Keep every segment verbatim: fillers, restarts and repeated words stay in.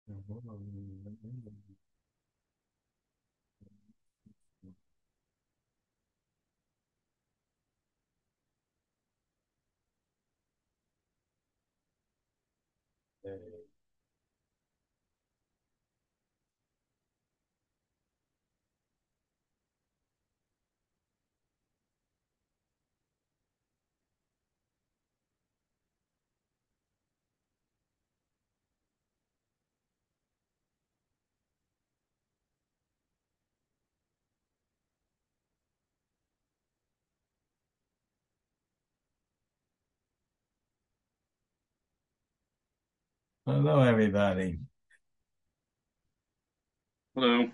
Hello, everybody. Hello.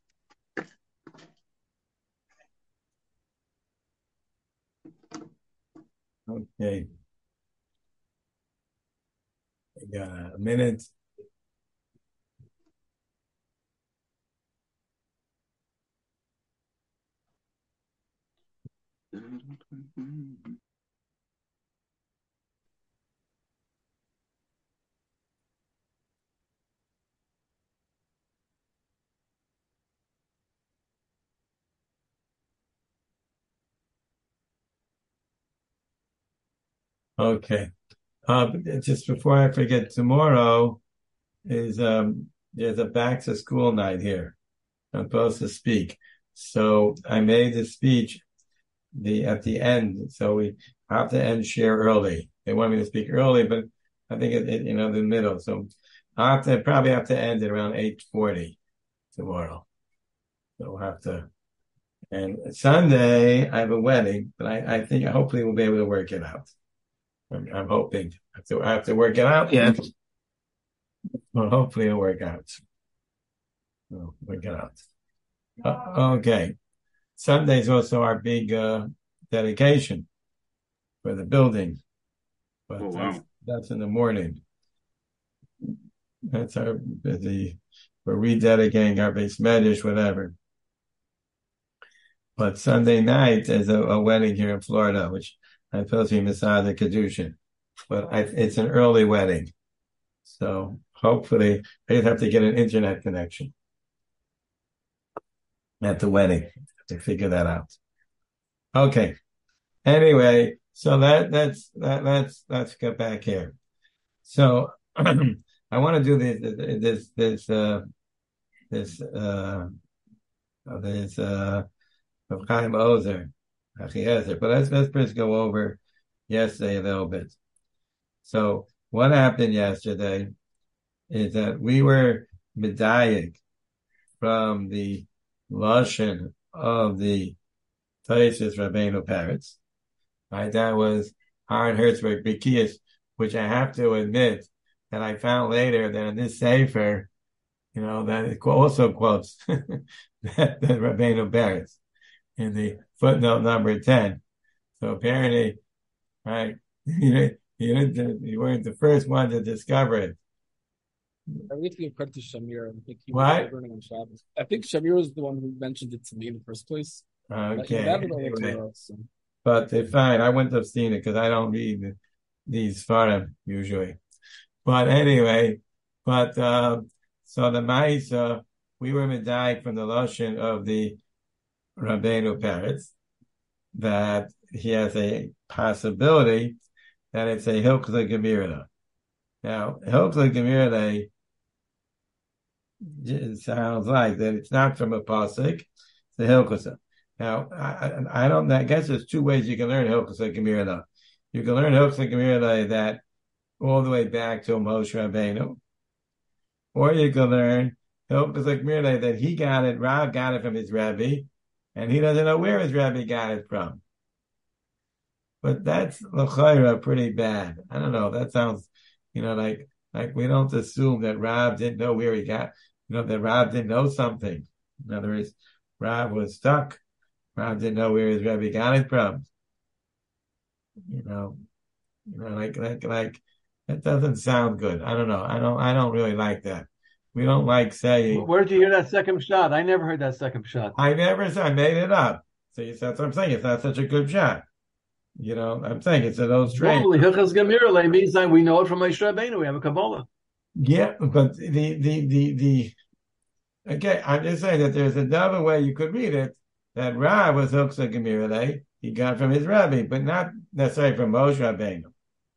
Okay, we got a minute. Okay. Uh, just before I forget, tomorrow is um there's a back to school night here. I'm supposed to speak. So I made the speech the at the end. So we have to end share early. They want me to speak early, but I think it, it you know the middle. So I have to probably have to end at around eight forty tomorrow. So we'll have to. And Sunday I have a wedding, but I, I think hopefully we'll be able to work it out. I'm, I'm hoping. I have, to, I have to work it out. Yeah. Well, hopefully it'll work out. We'll work it out. Uh, okay. Sunday's also our big uh, dedication for the building, Oh, but that's wow. that's in the morning. That's our the we're rededicating our base medish, whatever. But Sunday night is a, a wedding here in Florida, which I'm supposed to be Masada Kedushin, but I, it's an early wedding, so hopefully I just have to get an internet connection at the wedding to figure that out. Okay. Anyway, so that that's that let's let's get back here. So I want to do this this this uh this uh this uh of Chaim Ozer, Achiezer. But let's let's first go over yesterday a little bit. So what happened yesterday is that we were medayik from the lashon of the Taisus Rabbeinu Peretz. Right, that was Aaron Hertzberg Bikias, which I have to admit that I found later that in this Sefer, you know, that it also quotes that, that Rabbeinu Peretz in the footnote number ten. So apparently, right, you, you, didn't, you weren't the first one to discover it. I really give credit to Shamir. I think he was What? learning on Shabbos. I think Shamir was the one who mentioned it to me in the first place. But he Okay. added all the Anyway, Torah. So. but they fine. I wouldn't have seen it because I don't read these Sfarim usually. But anyway, but uh, so the Ma'isa, we were medayik from the lashon of the Rabbeinu Peretz that he has a possibility that it's a Hilchah Gemirah. Now, Hilchah Gemirah it sounds like that it's not from a pasuk, it's a Hilchah. Now, I, I don't. I guess there's two ways you can learn Hilchah Gemirah. You can learn Hilchah Gemirah that all the way back to Moshe Rabbeinu, or you can learn Hilchah Gemirah that he got it, Rav got it from his Rebbe, and he doesn't know where his Rebbe got it from. But that's l'chayra pretty bad. I don't know. That sounds, you know, like like we don't assume that Rav didn't know where he got, you know, that Rav didn't know something. In other words, Rav was stuck. Rav didn't know where his Rebbe got it from. You know, you know, like like like that doesn't sound good. I don't know. I don't I don't really like that. We don't like saying. Where did you hear that second shot? I never heard that second shot. I never said I made it up. So that's what I'm saying. It's not such a good shot. You know, I'm saying it's an those trains. Normally, Hilchas Gemira means that we know it from Moshe Rabbeinu. We have a Kabbalah. Yeah, but the the the the okay, I'm just saying that there's another way you could read it, that Rav was Uksa Gemirale, he got from his rabbi, but not necessarily from Moshe Rabbeinu.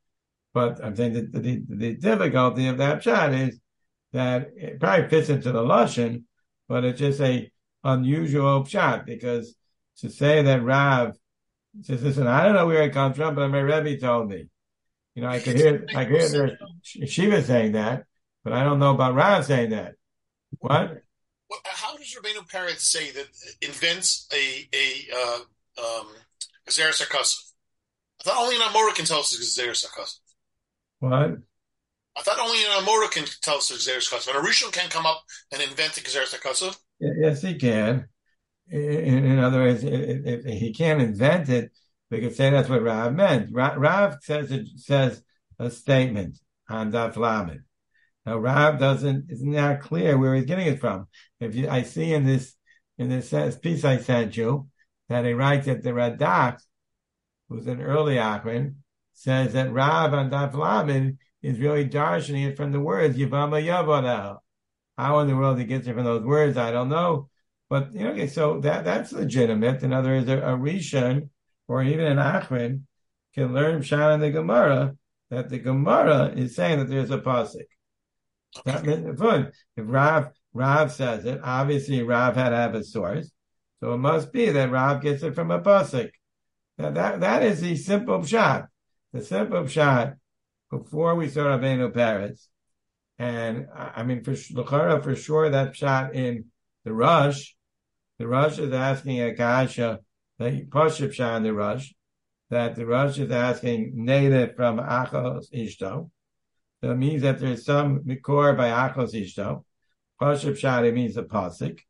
But I'm saying that the, the, the difficulty of that shot is that it probably fits into the Lashon, but it's just a unusual shot, because to say that Rav says, listen, I don't know where it comes from, but my Rebbe told me. You know, I could hear, I could hear their Shiva saying that, but I don't know about Rav saying that. What? Well, how does Rabbeinu Peretz say that invents a a uh, um, Gezeres HaKosov? I thought only an Amora can tell us Gezeres HaKosov. What? I thought only an Amora can tell us Gezeres HaKosov. And a Rishon can come up and invent a Gezeres HaKosov? Yes, he can. In, in other words, if, if he can't invent it, we could say that's what Rav meant. Rav, Rav says it, says a statement on Daf Lamed. Now Rav doesn't, it's not clear where he's getting it from. If you, I see in this, in this piece I sent you, that he writes that the Radak, who's an early Akron, says that Rav on Daf Lamed is really darshaning it from the words, Yivama Yavodah. How in the world he gets it from those words, I don't know. But, you know, okay, so that, that's legitimate. In other words, a, a Rishon, or even an Akron, can learn Pshat in the Gemara, that the Gemara is saying that there's a pasuk. That means fun. If Rav Rav says it, obviously Rav had to have a source, so it must be that Rav gets it from a pasuk. Now that that is the simple pshat. The simple pshat before we saw Rabbeinu Peretz, and I mean for L'chara for sure that pshat in the Rush, the Rush is asking a kasha, the pasuk pshat in the Rush, that the Rush is asking native from Achos Ishto. So it means that there's some mikor by Achos Ishto. Pashup Shadi means a pasuk.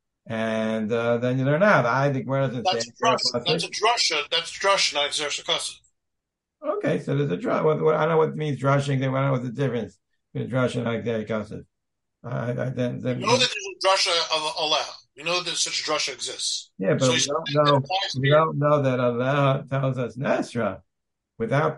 And uh, then you learn out. I think where doesn't that's say a That's a drasha. That's drasha, not Gezeres HaKosov. Okay, so there's a drush. What, what, I don't know what it means drushing. I don't know what the difference between drush and Gezeres HaKosov. I, I, then, then, we know that there's a drasha of Aleha. We know that such a drasha exists. Yeah, but so we don't know. We don't know that Aleha tells us Nesra without.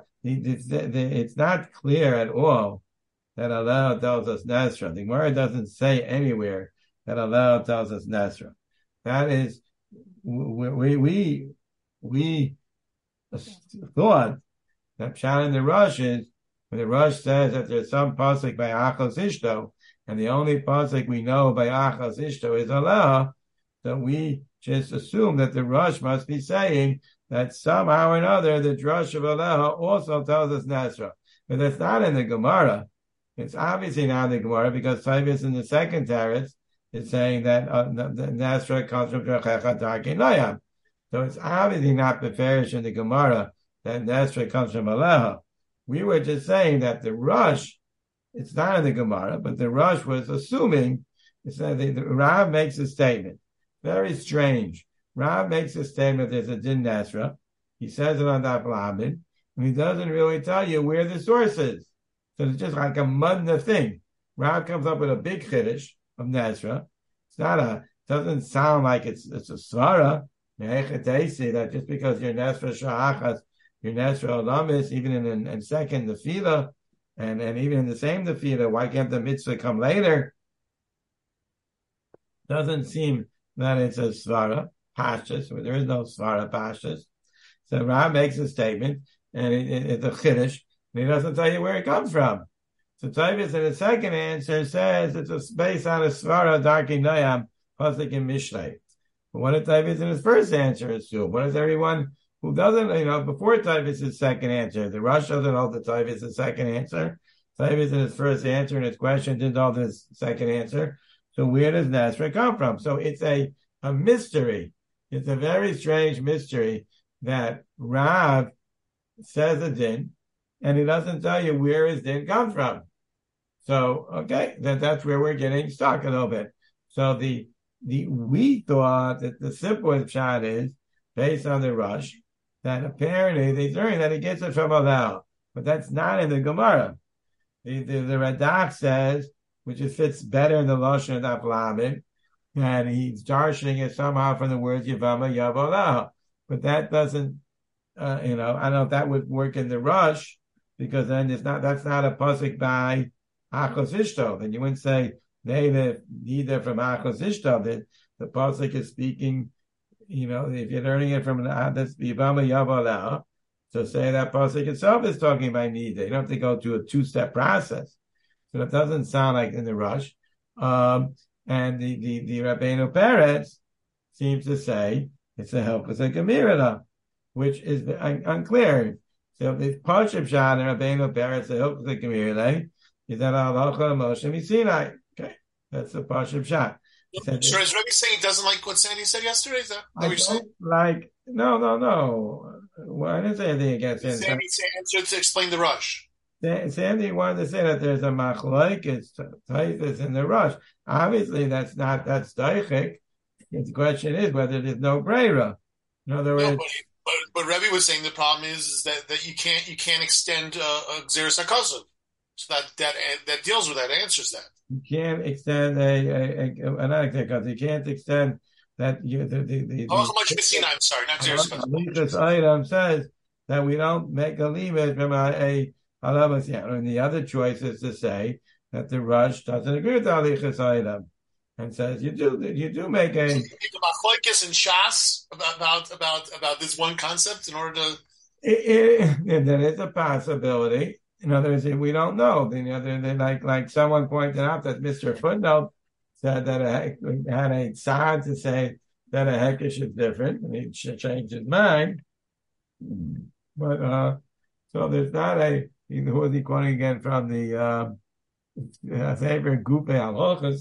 It's not clear at all that Allah tells us Nesra. The Gemara doesn't say anywhere that Allah tells us Nesra. That is, we we we thought that Pshat in the Rush is when the Rush says that there's some pasuk by Achos Ishto, and the only pasuk we know by Achos Ishto is Allah. So we just assume that the Rush must be saying that somehow or another the drush of Aleha also tells us Nesra. But that's not in the Gemara. It's obviously not in the Gemara because Tavis in the second teretz is saying that uh, the, the Nesra comes from Drachecha Darkei Noyam. So it's obviously not beferish in the Gemara that Nesra comes from Aleha. We were just saying that the Rush, it's not in the Gemara, but the Rush was assuming, it's that the, the Rav makes a statement. Very strange. Rav makes a statement, there's a din Nesra. He says it on Daf Lamed, and he doesn't really tell you where the source is. So it's just like a mudna thing. Rav comes up with a big chiddush of Nesra. It's not a, doesn't sound like it's it's a svara. That just because you're Nesra Sha'achas, you're Nesra Olamis, even in, in, in second Tefillah, and, and even in the same Tefillah, why can't the mitzvah come later? Doesn't seem that it's a svara. Pashtus, where there is no svara pashtus. So Rav makes a statement, and it, it, it's a chiddush, and he doesn't tell you where it comes from. So Tavis in the second answer says it's a, based on a svara Darkei Noyam pasuk in Mishlei. But what did Tavis in his first answer assume? What does everyone who doesn't, you know, before Tavis' second answer, the Rush doesn't hold the Tavis' second answer. Tavis in his first answer and his question didn't hold his second answer. So where does Nesra come from? So it's a, a mystery. It's a very strange mystery that Rav says a din, and he doesn't tell you where his din comes from. So, okay, that, that's where we're getting stuck a little bit. So the, the, we thought that the simplest shot is, based on the Rush, that apparently they learn that he gets it from Alel, but that's not in the Gemara. The, the, the Radak says, which it fits better in the Lashon of Daf Lamed, and he's darshaning it somehow from the words Yavama Yavolah. But that doesn't, uh, you know, I don't know if that would work in the Rush, because then it's not, that's not a pasuk by Achos Ishto, then you wouldn't say neither neither from Achos Ishto. That the pasuk is speaking, you know, if you're learning it from an Adas Bivama Yavala, so say that pasuk itself is talking about neither. You don't have to go through a two-step process. So it doesn't sound like in the rush. Um, and the the the Rabbeinu Peretz seems to say it's a help with a Gemirah, which is un- unclear. So the Parshim Shad and Rabbeinu Peretz, the help with the Gemirah, is that Halacha Moshe Misinai. Okay, that's the Parshim Shad. Sure, is Rebbe saying he doesn't like what Sandy said yesterday? Is that what you're saying? Like, no, no, no. Well, I didn't say anything against Sandy. Sandy answered to explain the rush. Sandy wanted to say that there's a machlokes, Taifus in the rush. Obviously, that's not, that's daichik. The question is whether there's no breira. In other words, no, but, but, but Rebbe was saying the problem is, is that, that you can't you can't extend uh, a Xeris HaKazov. So that that that deals with that, answers that. You can't extend a, a, a an act because you can't extend that. You the the the. Oh, how much Messina? I'm sorry, not Xeris HaKazov. This item says that we don't make a limit from a, a and the other choice is to say that the rush doesn't agree with the alichas item, and says you do you do make a the machlokes and shas about about about about this one concept in order to. It, it, there is a possibility. In other words, we don't know. You know, they're, they're like like someone pointed out that Mister Footnote said that a, had a tzad to say that a hekesh is different, and he should change his mind. But uh, so there's not a. Who is he quoting again from the uh, favorite Gupe Halachas?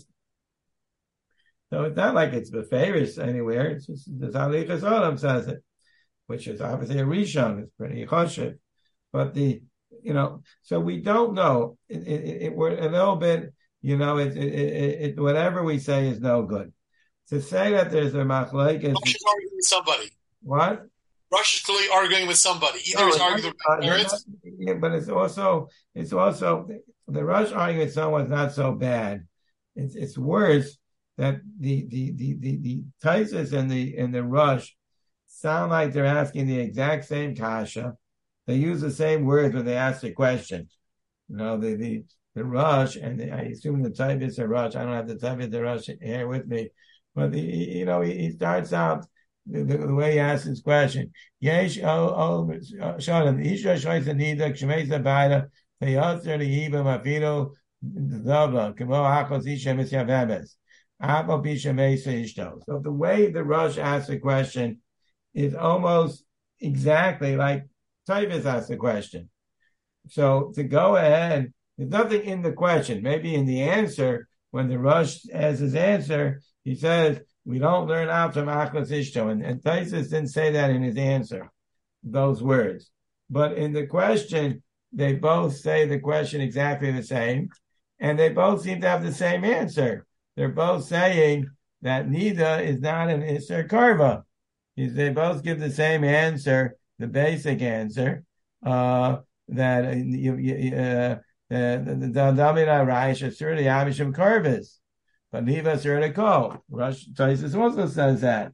So it's not like it's Beferish anywhere. It's just the Zalichas Olam says it, which is obviously a Rishon. It's pretty choshev. But the, you know, so we don't know. It, it, it, we're a little bit, you know, it, it, it, it, whatever we say is no good. To say that there's a machlokes is arguing with somebody. What? Rush is clearly arguing with somebody. Either no, he's arguing with parents. Yeah, but it's also it's also the Rush arguing with someone's not so bad. It's it's worse that the the the the, the Taisus and the and the Rush sound like they're asking the exact same kasha. They use the same words when they ask the question. You know, the the, the Rush and the, I assume the Taisus and Rush. I don't have the Taisus and Rush here with me, but the, you know he, he starts out. The, the, the way he asks his question. Yesh oh oh Shalom. Isha shoyz anida kshmeisa b'ayda v'yotzer liyiba mafino dava k'mo achos isha misyavemes apo pisha meisa ishto. So the way the Rush asks the question is almost exactly like Taivas asked the question. So to go ahead, there's nothing in the question. Maybe in the answer, when the Rush has his answer, he says, we don't learn out from Achos Ishto. And, and Taisus didn't say that in his answer, those words. But in the question, they both say the question exactly the same. And they both seem to have the same answer. They're both saying that Nida is not an Isser Karva. They both give the same answer, the basic answer, uh, that uh, the Damina Raish Asur the Abishim Karvas. But Niva Surah Kol. Rush Taisus also says that.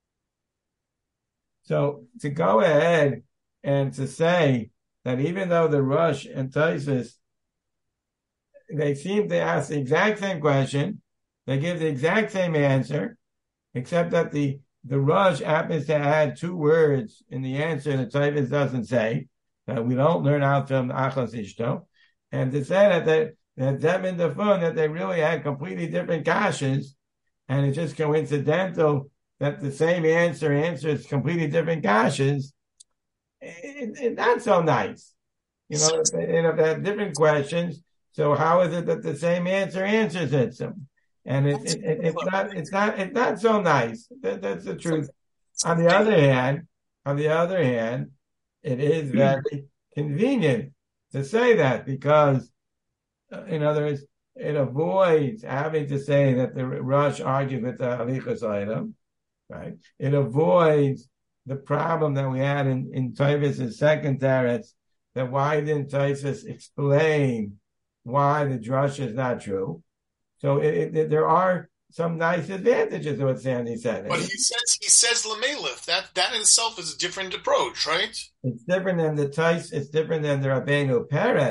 So to go ahead and to say that even though the Rush and Taisus, they seem to ask the exact same question, they give the exact same answer, except that the, the Rush happens to add two words in the answer that Taisus doesn't say, that we don't learn out from Achos Ishto, and to say that they that them in the fun that they really had completely different kashas, and it's just coincidental that the same answer answers completely different kashas. It, it, not so nice, you know. If they, if they have different questions, so how is it that the same answer answers it? So, and it, it, it, it's not, it's not, it's not so nice. That, that's the truth. On the other hand, on the other hand, it is very convenient to say that because. In other words, it avoids having to say that the Rush argued with the Alichas item, right? It avoids the problem that we had in, in Taivas' second teretz, that why didn't Taivas explain why the drush is not true? So it, it, there are some nice advantages to what Sandy said. But he says he says Lamelech. That that in itself is a different approach, right? It's different than the Tais. It's different than the Rabbeinu Peretz.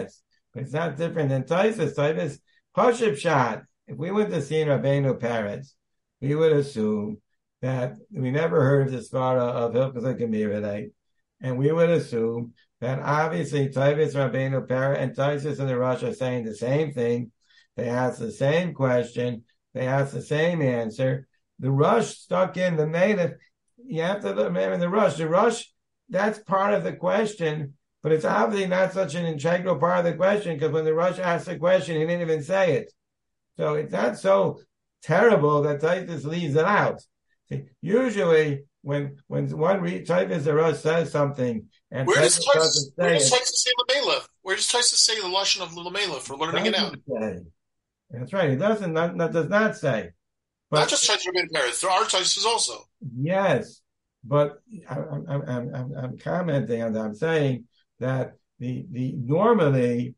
But it's not different than Taisus. Taisus, Pashib Shad. If we went to see Rabbeinu Peretz, we would assume that we never heard of the Svara of Hilchos HaGemirah, and we would assume that obviously Taisus, Rabbeinu Peretz, and Taisus and the Rosh are saying the same thing. They ask the same question. They ask the same answer. The Rosh stuck in the native. You have to remember the Rosh. The Rosh, that's part of the question, but it's obviously not such an integral part of the question, because when the Rosh asked the question, he didn't even say it. So it's not so terrible that Taisus leaves it out. See, usually, when when one re- Taisus or Rosh says something, and where does Taisus doesn't say where does it, Taisus say Lamela? Where does Taisus say the lashon of Lamela for learning it out? Say. That's right. It doesn't. Not, not does not say. But, not just Taisus Rabbeinu Peretz. There are Taisus also. Yes, but I'm, I'm, I'm, I'm commenting on that. I'm saying that the the normally,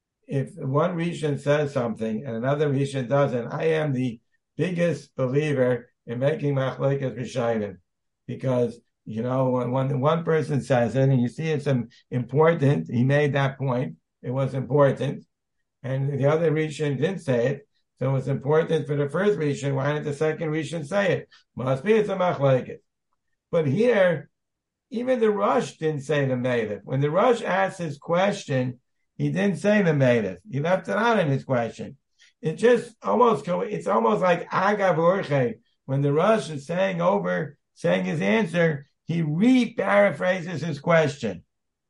if one Rishon says something and another Rishon doesn't, I am the biggest believer in making machlokes rishonim, because you know when, when one person says it and you see it's important, he made that point. It was important, and the other Rishon didn't say it. So it's important for the first Rishon. Why didn't the second Rishon say it? Must be it's a machlokes. But here, even the Rosh didn't say the Meilef. When the Rosh asked his question, he didn't say the Meilef. He left it out in his question. It just almost, it's almost like Agav Urche. When the Rosh is saying over, saying his answer, he re-paraphrases his question.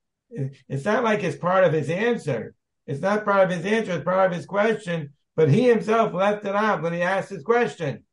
It's not like it's part of his answer. It's not part of his answer, it's part of his question. But he himself left it out when he asked his question.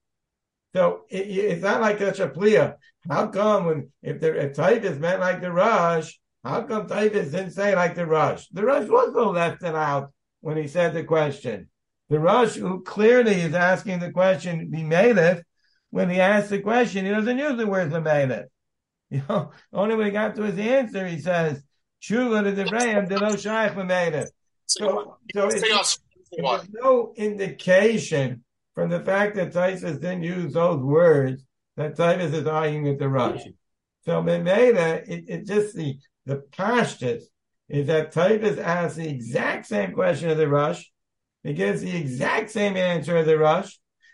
So it, it's not like such a plia. How come when if the if Taisus meant like the Rosh, how come Taisus didn't say like the Rosh? The Rosh also left it out when he said the question. The Rosh, who clearly is asking the question, the Melech, when he asks the question, he doesn't use the word the Melech. You know, only when he got to his answer, he says, "Tshuva to the Devrayim, de lo shaykh l'Melech." So, so it's, there's no indication from the fact that Taisus didn't use those words that Taisus is arguing with the Rosh. So Memela, it, it just the the pashtus is that Taisus asks the exact same question of the Rosh. He gives the exact same answer of the Rosh,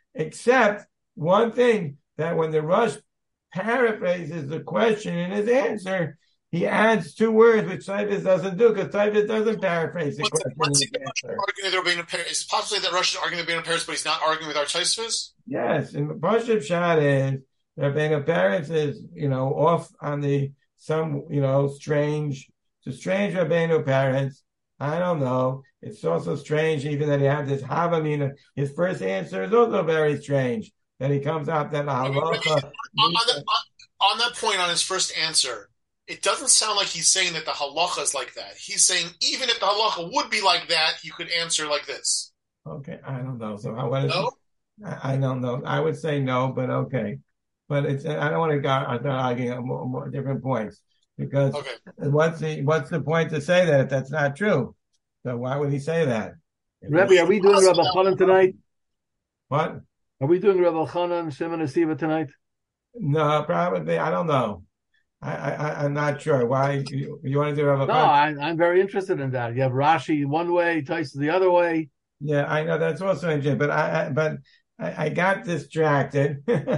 except one thing, that when the Rosh paraphrases the question in his answer, he adds two words, which Taisus doesn't do, because Taisus doesn't paraphrase the what's question. What's the arguing that Rabbeinu Peretz? Is possibly that Rosh is arguing Rabbeinu Peretz, but he's not arguing with our Taisus? Yes, and Pashib Shad is Rabbeinu Peretz is, you know, off on the some, you know, strange, it's a strange Rabbeinu Peretz. I don't know. It's also strange even that he had this Havamina. His first answer is also very strange, that he comes out that halacha. On, on, that, on, on that point, on his first answer, it doesn't sound like he's saying that the halacha is like that. He's saying even if the halacha would be like that, you could answer like this. Okay, I don't know. So I want No? I, I don't know. I would say no, but okay. But it's I don't want to go start arguing more, more different points, because okay. what's the what's the point to say that if that's not true? So why would he say that? Rebbe, are we doing Rabbi Chanan tonight? What? Are we doing Rabbi Chanan Shimon Asiva tonight? No, probably. I don't know. I, I, I'm not sure. Why you, you want to do Rabbi? No, I, I'm very interested in that. You have Rashi one way, Taisus the other way. Yeah, I know that's also interesting, but I, I but I, I got distracted.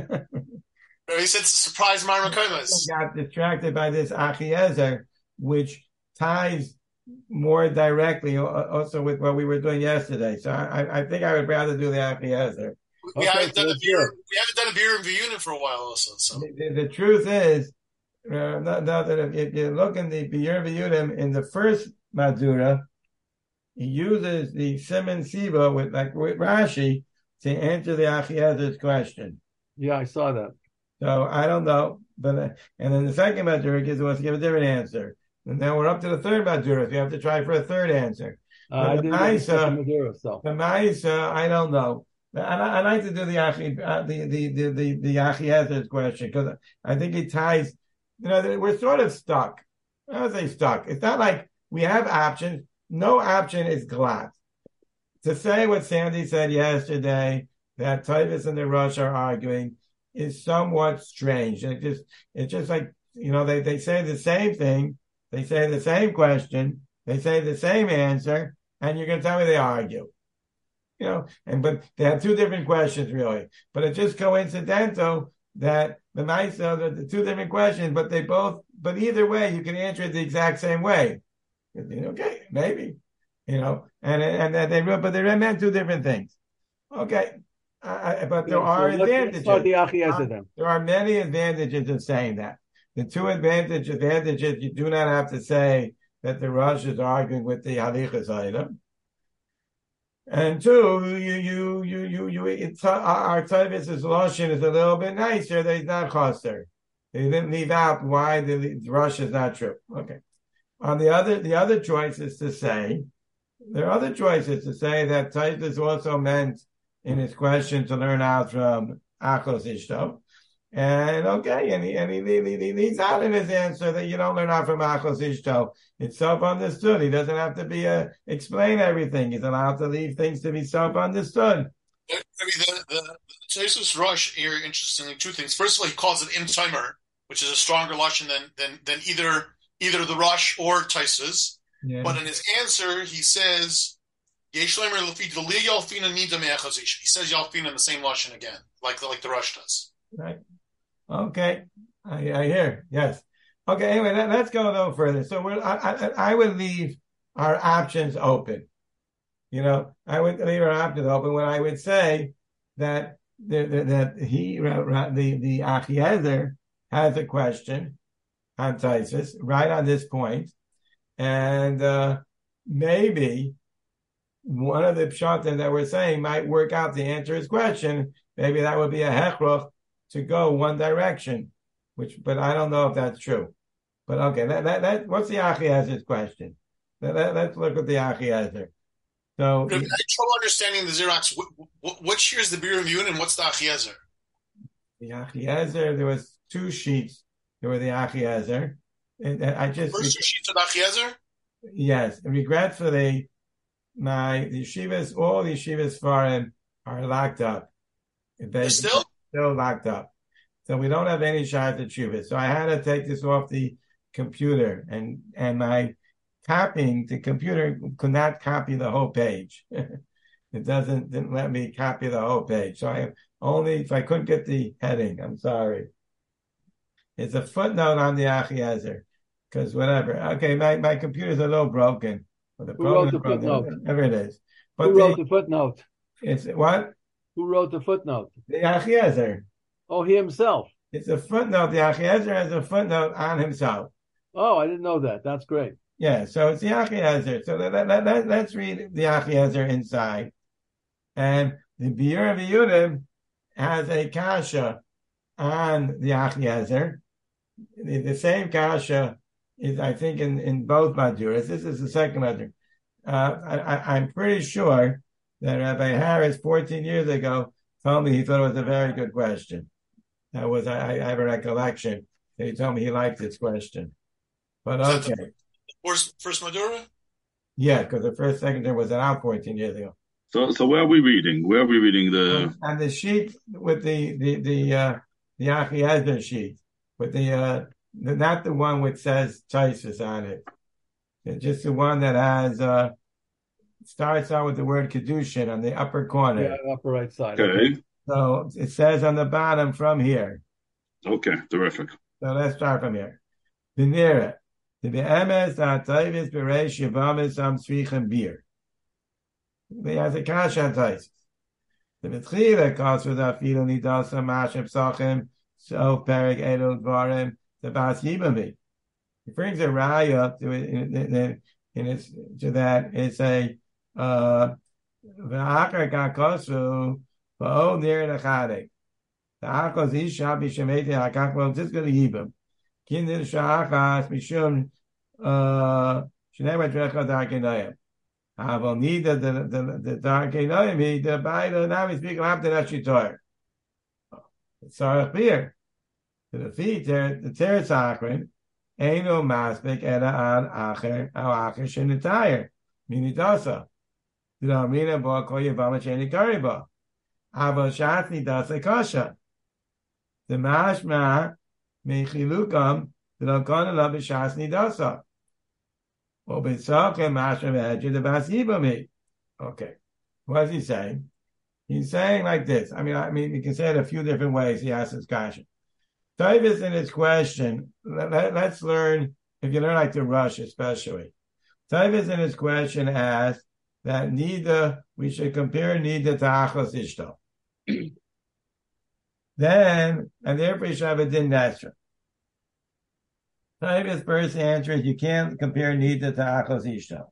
He said it's a surprise Myron Komas. I got distracted by this Achiezer, which ties more directly also with what we were doing yesterday. So I, I think I would rather do the Achiezer. We, Okay, haven't done so a beer, we haven't done a beer and V'yunim for a while also. So The, the, the truth is, uh, now that if, if you look in the Be'er V'yunim in the first Madura, he uses the Simon Siva with like with Rashi to answer the Achiezer's question. Yeah, I saw that. So I don't know, but uh, and then the second Madura gives us to give a different answer, and now we're up to the third Madura. So you have to try for a third answer. Uh, I the didn't Maisa, Madura, so. the Maisa, I don't know. I, I like to do the Achi, uh, the the the the, the Achiezer's question, because I think it ties. You know, we're sort of stuck. I would say stuck. It's not like we have options. No option is glad. To say what Sandy said yesterday, that Taisus and the Rosh are arguing, is somewhat strange. It just, it's just like, you know, they, they say the same thing. They say the same question. They say the same answer. and you're going to tell me they argue. You know, and but they have two different questions really. But it's just coincidental that the Maisa, the, the two different questions, but they both, but either way, you can answer it the exact same way. Okay, maybe, you know, and and, and they, but they meant two different things. Okay, uh, but there Yeah, are so let's- let's advantages. start the Achiezer then. There are many advantages in saying that. The two advantage advantages, you do not have to say that the Rosh is arguing with the Halichas item. And two, you, you, you, you, you, it's, our Tavis is Loshin is a little bit nicer. That he's not Chaser. They didn't leave out why the, the Rosh is not true. Okay. On the other, the other choice is to say, there are other choices to say that Tavis also meant in his question to learn out from Achos Ishto. And okay, and he, and he, he, he leaves out in his answer that you don't learn out from Achos Ishto. It's self-understood. He doesn't have to be a, explain everything. He's allowed to leave things to be self-understood. I mean, the, the, the Taisus Rush here, interestingly, two things. First of all, he calls it Imtimer, which is a stronger Lashon than, than, than either, either the Rush or Taisus. Yeah. But in his answer, he says, He says Yalfina in the same Lashon again, like the, like the Rush does. Right. Okay. I, I hear. Yes. Okay. Anyway, let, let's go a little further. So we're, I, I, I would leave our options open. You know, I would leave our options open when I would say that the, the, that he, the, the Achiezer has a question on Taisus right on this point. And, uh, maybe one of the pshatim that we're saying might work out to answer his question. Maybe that would be a hechroch to go one direction, which, but I don't know if that's true. But okay, that, that, that what's the Achiezer's question? Let, let, let's look at the Achiezer. So, I have trouble understanding the Xerox. What, which here is the Bir Miyun and what's the Achiezer? The Achiezer, there was two sheets. There were the Achiezer. And I just the first two sheets of the Achiezer? Yes, regretfully, my the yeshivas, all the yeshivas foreign are locked up. They still still locked up, so we don't have any shayat yeshivas. So I had to take this off the computer, and and my copying the computer could not copy the whole page. It doesn't didn't let me copy the whole page. So I only if I couldn't get the heading. I'm sorry. It's a footnote on the Achiezer. Because whatever. Okay, my, my computer's a little broken. The Who wrote the footnote? Whatever it is. But Who the, wrote the footnote? It's what? Who wrote the footnote? The Achiezer. Oh, he himself. It's a footnote. The Achiezer has a footnote on himself. Oh, I didn't know that. That's great. Yeah, so it's the Achiezer. So let, let, let, let's read the Achiezer inside. And the Biur of Yehudim has a kasha on the Achiezer. The, the same kasha is, I think, in, in both Maduras. This is the second Madur. Uh, I, I, I'm pretty sure that Rabbi Harris, fourteen years ago, told me he thought it was a very good question. That was, I, I have a recollection that he told me he liked this question. But okay. The first, first Madura? Yeah, because the first secondary was out fourteen years ago. So, so where are we reading? Where are we reading the? And, and the sheet with the the the uh, the Achiezer sheet with the uh, the, not the one which says Taisus on it. It's just the one that has uh, starts out with the word Kedushin on the upper corner. Yeah, upper right side. Okay. So it says on the bottom from here. Okay, terrific. So let's start from here. The nearer. The be'emes ha'tayvis b'reish yivamis am tzrichem beer. He has a kasha on Taisus. The betchila calls for the afilu nidasa mashem psachim so perik edel dvarim the bas yibami. He brings a raya to it in, in, in, in its, to that. It's a uh v'achar kakosu v'o nir nechadik. The akos isha b'shemeti hakach well just going to yibam. Kindir sha'achas mishum uh shnei matrecha darkenayim. Aval nida the the the darkenayim he the ba'ida now we speak about the nashitoyer. Sarach beer. To the feet there the teretz akrin. Eino maspik ela ad acher al acher shenitayir minidasa. The amrina bo kol yevama sheni kariba. Aval shatni dasa kasha. The mashma mechilukam the lokana la b'shas nidasa. Okay. What is he saying? He's saying like this. I mean, I mean, you can say it a few different ways. He asks his question. Tavis in his question, let, let, let's learn, if you learn like the Rush especially. Tavis in his question asks that neither, we should compare neither to Achos Ishto. Then, and therefore you should have a din Nesra. Tavis first answer is you can't compare neither to Achos Ishto.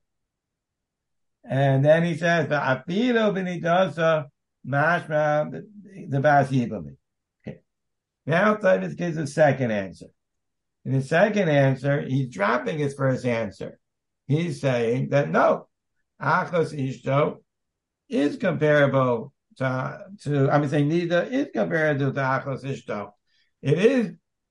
And then he says, "Afilo b'nidasa mashma the bas yibami." Okay. Now Tavis gives a second answer. In the second answer, he's dropping his first answer. He's saying that no, Achos Ishto is comparable to, to I'm saying neither is comparable to Achos Ishto. It is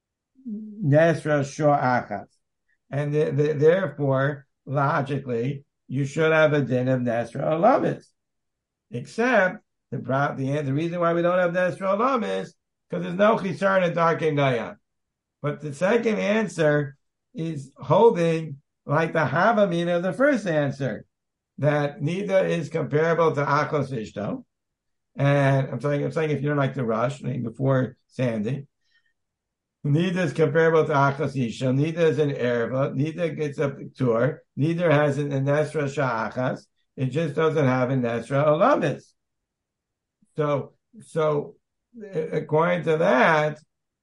Nesra Shor Achas. And the, the, therefore, logically, you should have a din of Nesra Olamis. Except, the, the, the reason why we don't have Nesra Olamis, because there's no Chisar and Dark and Dayan. But the second answer is holding like the Havamina of the first answer, that neither is comparable to Achos Ishto. And I'm saying, I'm saying if you don't like the Rush, before Sandy, neither is comparable to Achos Ishto, neither is an Erva, neither gets a P'tur, neither has an Nesra Sha'achas, it just doesn't have a Nesra Olamis. So, so, according to that,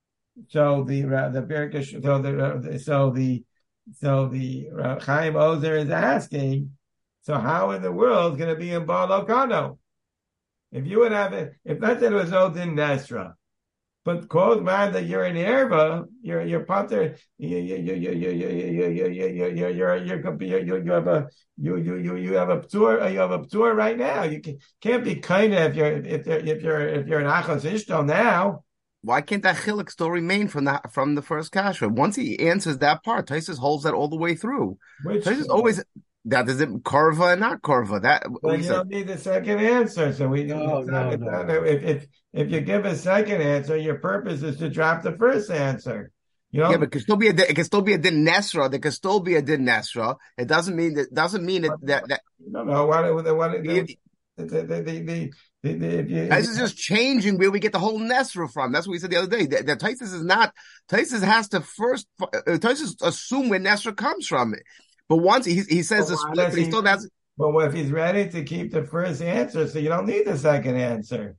so the, the Birkish, so the, so the, so the uh, Chaim Ozer is asking, so how in the world can it be in Baal Okano? If you would have it, if not that it was Odin Nesra, but called man that you're in Erva, you're you're Potter, you you you you you you you you you you you're you you have a you you you you have a P'tur, you have a P'tur right now. You can, can't be kind of if you're if you're if you're if you're an Achos Ishto now. Why can't that chilik still remain from that from the first kasha? Once he answers that part, Taisus holds that all the way through. Which Taisus always that is it korva and not korva. That well, you don't need the second answer. So we no, no, not, no. Not, if if if you give a second answer, your purpose is to drop the first answer. You know? Yeah, but it can still be a it can still be a din nesra. There can still be a din nesra. It doesn't mean that doesn't mean that that, that no no what what, what the, the, the, the, the The, the, the, this is just changing where we get the whole Nesra from. That's what we said the other day. That, that Taisus is not, Taisus has to first, uh, Taisus assume where Nesra comes from. But once he, he says well, the split, but he still has. But if he's ready to keep the first answer, so you don't need the second answer.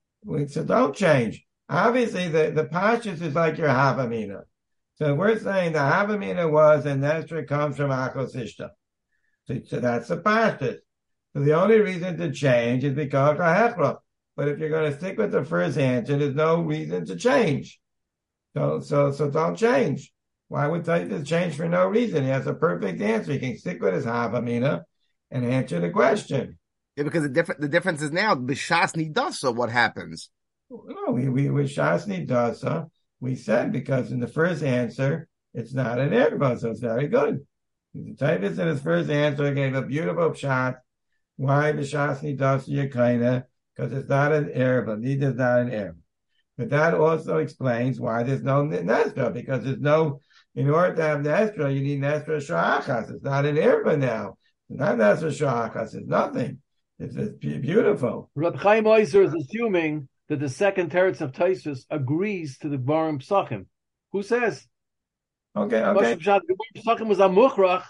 So don't change. Obviously, the, the Pashtus is like your Havamina. So we're saying the Havamina was, and Nesra comes from Achos Ishto. So, so that's the Pashtus. So the only reason to change is because of Hechrach. But if you're going to stick with the first answer, there's no reason to change. So, so, so don't change. Why would Taisus change for no reason? He has a perfect answer. He can stick with his Havamina and answer the question. Yeah, because the difference, the difference is now, B'shas Nidasa, what happens? No, we, we, with Shas Nidasa, we said because in the first answer, it's not an erva, so it's very good. Taisus in his first answer gave a beautiful shot. Why b'shas nidasa yekaina? Because it's not an erva. Neither is not an erva. But that also explains why there's no nesra, because there's no. In order to have nesra, you need nesra shachas. It's not an erva now. It's not nesra shachas. It's nothing. It's, it's beautiful. Reb Chaim Ozer is assuming that the second teretz of Taisus agrees to the Gemara Psachim. Who says? Okay, okay. Gemara Psachim was a muchrach.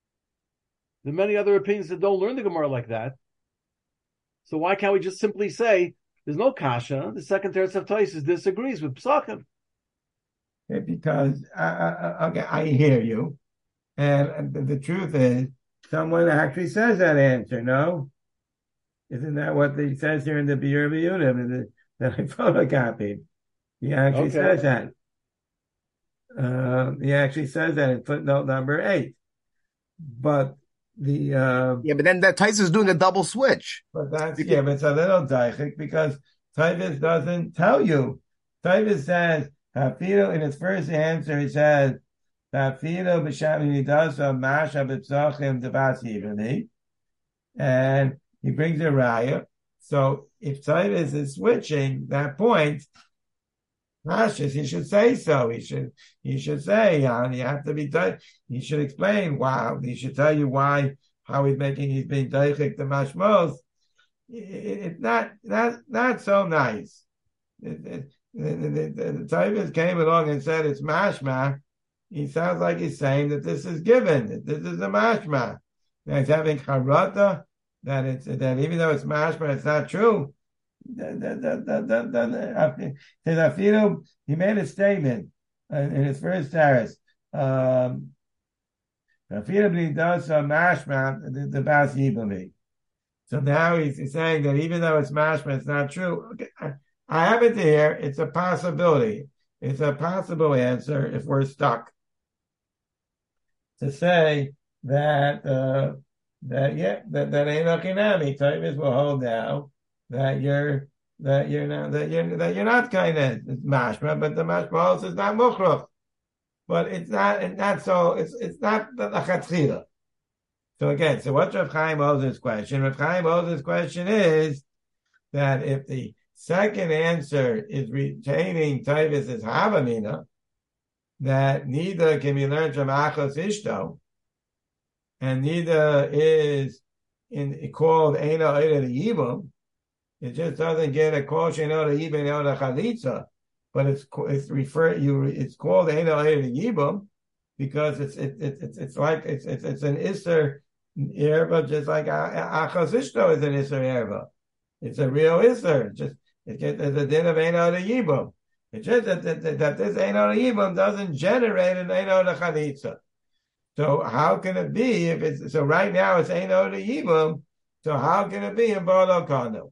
There are many other opinions that don't learn the Gemara like that. So why can't we just simply say there's no kasha? The second teretz of Taisus disagrees with Psachim. Okay, because I, I, okay, I hear you, and the, the truth is, someone actually says that answer. No, isn't that what he says here in the Biur B'Yunim that I photocopied? He actually okay. says that. Uh, he actually says that in footnote number eight. But the uh, yeah, but then that Taisus is doing a double switch. But that's yeah, but it's a little daichik because Taisus doesn't tell you. Taisus says Hafilu in his first answer. He says Hafilu b'shavim nidasa masha b'tzachim devas yivani, and he brings a raya. So if Taisus is switching that point, Pashtus, he should say so. He should he should say, uh, you have to be done. He should explain why. He should tell you why, how he's making, he's being daichik the mashmos. It's not not not so nice. It, it, the Taivas came along and said it's mashma. He sounds like he's saying that this is given. That this is a mashma. Now he's having charata that it's that even though it's mashma, it's not true. The, the, the, the, he made a statement in his first terrace. Um, does a mashma the, the bas yibami. So now he's saying that even though it's mashma, it's not true. Okay, I, I have it here. It's a possibility. It's a possible answer if we're stuck to say that uh, that yeah that that ain't okinami. Taivas will hold now that you're that you're not that you're that you're not kind of mashma, but the mashma also is not mukhrach. But it's not it's not so it's it's not the chatzila. So again, so what's Rav Chaim Ozer's question? Rav Chaim Ozer's question is that if the second answer is retaining Taivas as Havamina, that neither can be learned from Achos Ishto, and neither is in called Eino Eida the Yibum. It just doesn't get a call Sheino the Yibum Eino Chalitza, but it's it's refer you it's called Eino Eida the Yibum because it's it, it, it's it's like it's it's it's an Isser Erva, just like Achos Ishto is an Isser Erva. It's a real Isser. Just it gets the din of Eino the Yibum. It's just that, that, that, that this Eino the Yibum doesn't generate an Eino the Chalitza. So how can it be if it's so right now it's Eino the Yibum? So how can it be in Bolo Kano?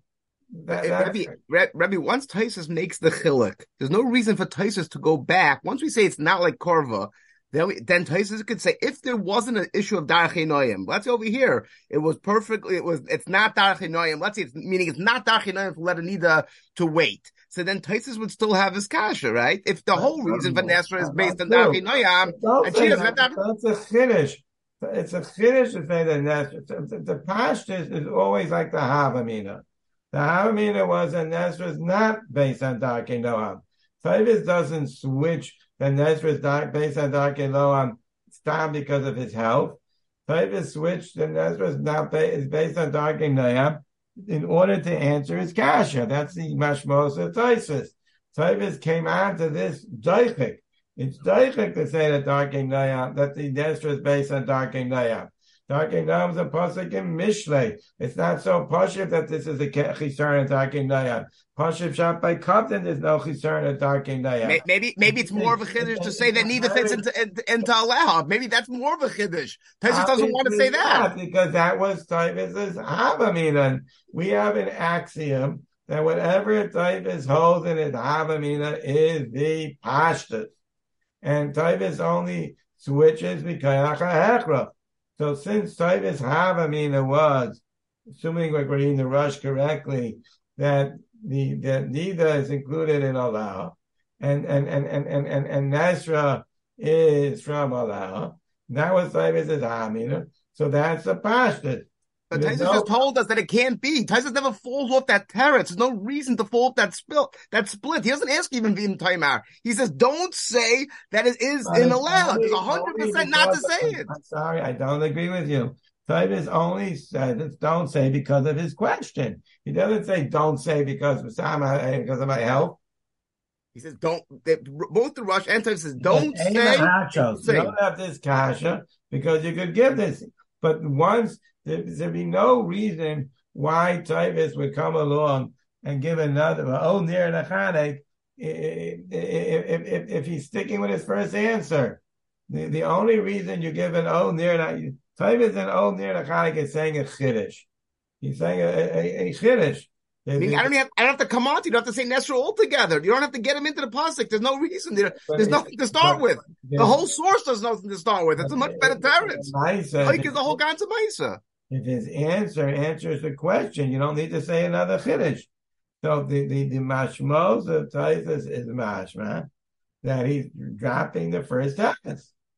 Rabbi, Rabbi, once Taisus makes the chiluk, there's no reason for Taisus to go back. Once we say it's not like Korva, then we, then Taisus could say if there wasn't an issue of Darach Noyim, let's say over here it was perfectly, it was it's not Darach Noyim. Let's say it's meaning it's not Darach Noyim for Letanida to wait. So then Taisus would still have his kasha, right? If the whole reason for Nesra is based on Darach Noyim, and she doesn't have that. That's a chiddush. It's a chiddush to say that Nesra. The, the pashtus is always like the Havamina. The Havamina was that Nesra is not based on Darkei Noam. Taivas doesn't switch that Nesra is based on Darkei Noam stam because of his health. Taivas switched that Nesra is not ba- is based on Darkei Noam in order to answer his kasha. That's the mashmos of Taisus. Taivas came on to this daichik. It's daichik to say that Darkei Noam, that the Nesra is based on Darkei Noam. Darkei Noam is a pasuk in Mishlei. It's not so pashup that this is a chisar in Darkei Noam. Pashup shot by Kaptan, there's no chisar in Darkei Noam. Maybe, maybe it's more of a chiddush to say that neither fits into into, into Allah. Maybe that's more of a chiddush. Taisus doesn't want to say that because that was Taivas' Havamina. We have an axiom that whatever Taivas holds in his Havamina is the pashtus, and Taivas only switches because hechra. So since Taivas Havamina was, assuming we're reading the Rush correctly, that the that Nida is included in Allah, and and and and and and, and Nasra is from Allah. That was Taivas Havamina. So that's the pashtus. But Taisus no... just told us that it can't be. Taisus never falls off that terrace. There's no reason to fall off that split. That split. He doesn't ask even being Taimar. He says, "Don't say that it is but in Allah." There's a hundred percent not to say it. I'm sorry, I don't agree with you. Taisus only said, "Don't say" because of his question. He doesn't say, "Don't say" because of because of my health. He says, "Don't." They, both the Rush and Taisus says, "Don't say." say. You don't have this kasha because you could give this, but once. There'd be no reason why Taivas would come along and give another, oh, near Nachanek, if, if, if he's sticking with his first answer. The, the only reason you give an oh, near Taivas and oh, near Nachanek is saying a chiddush. He's saying a, a, a chiddush. I mean, I don't have, I don't have to come on to you. don't have to say Nesra altogether. You don't have to get him into the pasuk. There's no reason there. There's nothing to start with. The whole source does nothing to start with. It's a much better teretz. Like is the whole ganze Maisa. If his answer answers the question, you don't need to say another chiddush. So the, the, the mashmos of Taisus is mashma, that he's dropping the first teretz.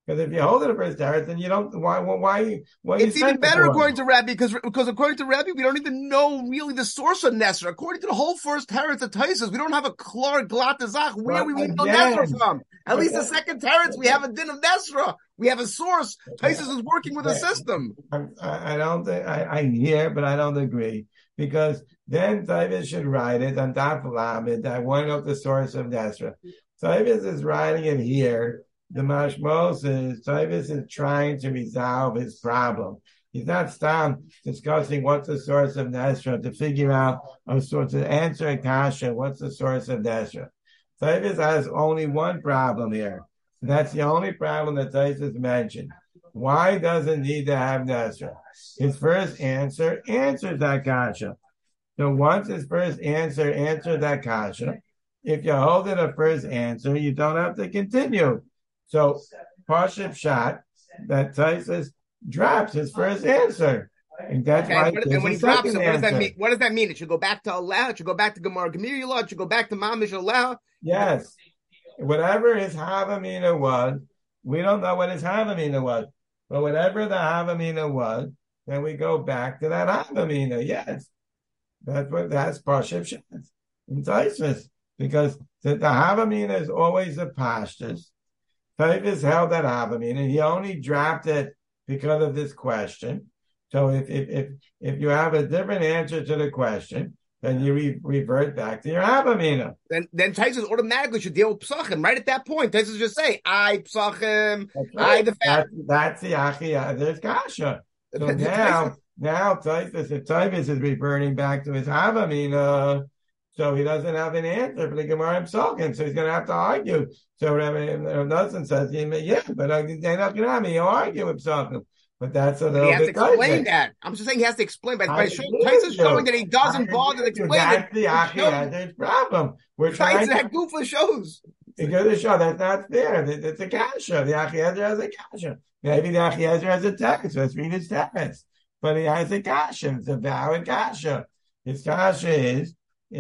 Because if you hold it for his teretz, then you don't. Why? Why? Why? It's even better according to Rabbi, because because according to Rabbi, we don't even know really the source of Nesra. According to the whole first teretz of Taisus, we don't have a klar glat zach where we would know Nesra from. At least the second teretz, we have a din of Nesra. We have a source. Taisus is working with a system. I, I don't think I, I hear, but I don't agree, because then Tavis should write it on Daf Lamed. I want to know the source of Nesra. Tavis is writing it here. The mashmos is Tavis is trying to resolve his problem. He's not stop discussing what's the source of Nesra to figure out a source to answer a kasha. What's the source of Nesra? Tavis has only one problem here. That's the only problem that Tavis mentioned. Why does it need to have Nesra? His first answer answers that kasha. So once his first answer answers that kasha, if you hold it a first answer, you don't have to continue. So Pashib shot that Taisus drops his first answer. And that's okay, why what, and when he drops it, what does that mean? What does that mean? It should go back to Allah, it should go back to Gemara Gemirilah, it should go back to Mamish Allah. Yes. Whatever his Havamina was, we don't know what his Havamina was. But whatever the Havamina was, then we go back to that Havamina. Yes. That's what that's Pashib shot in Taisus. Because the, the Havamina is always a pashtus. Tavis held that Havamina. He only dropped it because of this question. So if if if, if you have a different answer to the question, then you re- revert back to your Havamina. Then then Taisus automatically should deal with Psachim. Right at that point, Taisus just say, I Psachim, right. I the fact. That's, that's the Achi, there's Kasha. So now, now Taisus, if Tavis is reverting back to his Havamina, so he doesn't have an answer for the Gemara Psachim, so he's going to have to argue. So Rabbi Nosson says, yeah, but they're not going to have me. He'll argue with Psachim. But that's a little he has bit to explain tight. that. I'm just saying he has to explain. But by Taisus showing that he doesn't bother to explain that's it. The Achi has his problem. We're trying to that goof shows. Because the show that's not fair. It's a kasha. The Achiezer has a kasha. Maybe the Achiezer has a text. Let's read his text. But he has a kasha. It's a valid kasha. His kasha is It,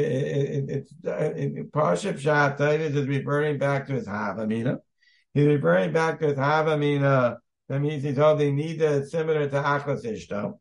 it, it, it's it, Parship Shat Tavis is referring back to his Havamina. He's referring back to his Havamina. That means he's holding neither similar to Achos Ishto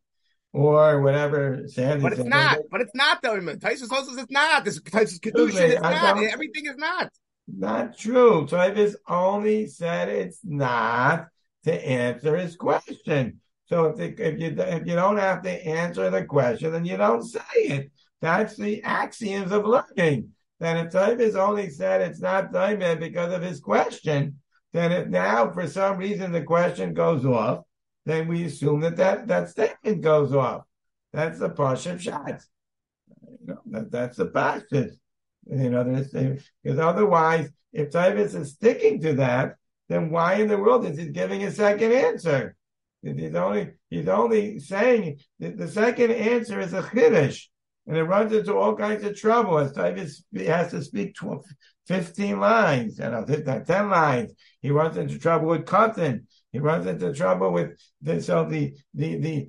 or whatever Sandy But it's said. not. But it's not though. Taisus tells us it's not. This Taisus Kedushin it's not. Everything is not. Not true. Tavis only said it's not to answer his question. So if, the, if you if you don't have to answer the question, then you don't say it. That's the axioms of learning. Then if Tavis only said it's not Tavis because of his question, then if now for some reason the question goes off, then we assume that that, that statement goes off. That's the Pashim Shat. You know, that, that's the Pashtus. You know, because otherwise, if Tavis is sticking to that, then why in the world is he giving a second answer? He's only he's only saying that the second answer is a chiddush. And it runs into all kinds of trouble. As Tavis has to speak twelve, fifteen lines, you know, ten lines. He runs into trouble with Katan. He runs into trouble with the, so the, the, the,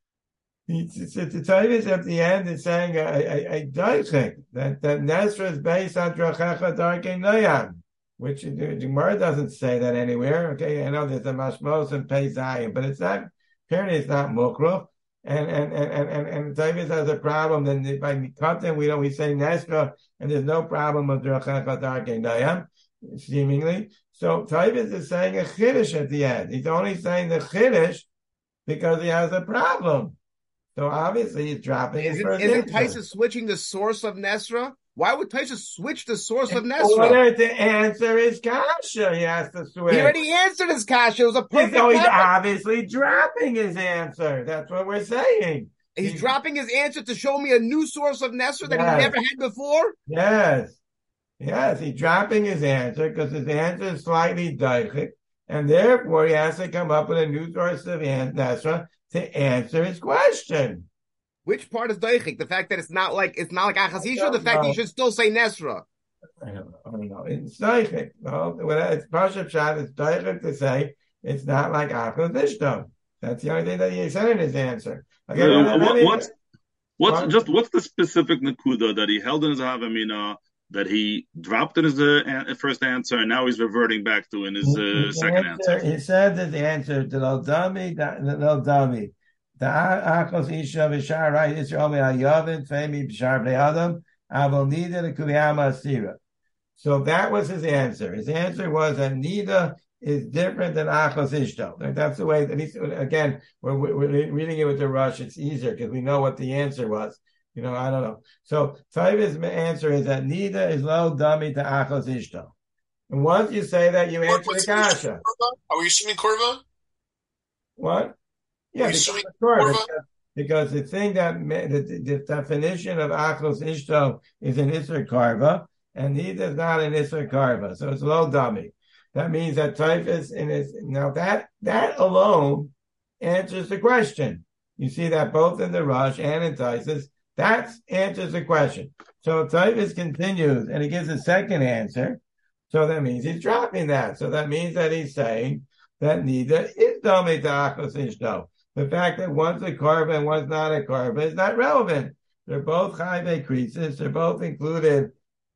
the, the, the Tavis at the end is saying a, a, a daichik, that, that Nesra is based on Drachecha Darkei Noyam, which the Gemara doesn't say that anywhere. Okay, I know there's a Mashmos and Pei Zayim, but it's not, apparently it's not Mukruch. And and and and and, and Tavis has a problem. Then by Katan, we don't we say Nesra, and there's no problem with Drachecha Darkei Noyam, seemingly. So Tavis is saying a chiddush at the end. He's only saying the chiddush because he has a problem. So obviously he's dropping his first Isn't Taisa switching the source of Nesra? Why would Taisa switch the source of Nesra? In order to answer his kasha, he has to switch. He already answered his kasha. It was a perfect. So he's obviously dropping his answer. That's what we're saying. He's, he's dropping his answer to show me a new source of Nesra that yes. he never had before? Yes. Yes, he's dropping his answer because his answer is slightly daichik, and therefore he has to come up with a new source of Nesra to answer his question. Which part is daichik? The fact that it's not like it's not like Achazisha, the fact know. that you should still say Nesra. I don't, I don't know. It's daichik. Well, it's Pashut Shad. It's daichik to say it's not like Achazishto. That's the only thing that he said in his answer. Okay, uh, what, what's what's what? just what's the specific nakuda that he held in his Havamina that he dropped in his uh, first answer, and now he's reverting back to in his, uh, his second answer, answer. He said that the answer to Lo Dami, Lo Dami. The Achos Isha B'Shar Right Israel Me'ayavin Femi B'Shar B'nei Adam Avol Nida the Kuliyama Asira. So that was his answer. His answer was that Nida is different than Achos Ishto. That's the way that he's, again, we're, we're reading it with the rush. It's easier because we know what the answer was. You know, I don't know. So Taiva's answer is that Nida is Lo Dami to Achos Ishto. And once you say that, you answer the kasha. Are we assuming Korva? What? Yeah, because, because, because the thing that the, the definition of Achos Ishto is an Isser Karva, and he is not an Isser Karva, so it's Lo Dami. That means that Typhus in his now that that alone answers the question. You see that both in the Rush and in Typhus, that answers the question. So Typhus continues and he gives a second answer. So that means he's dropping that. So that means that he's saying that neither is Dami to Achos Ishto. The fact that one's a karva and one's not a karva is not relevant. They're both chayve creases. They're both included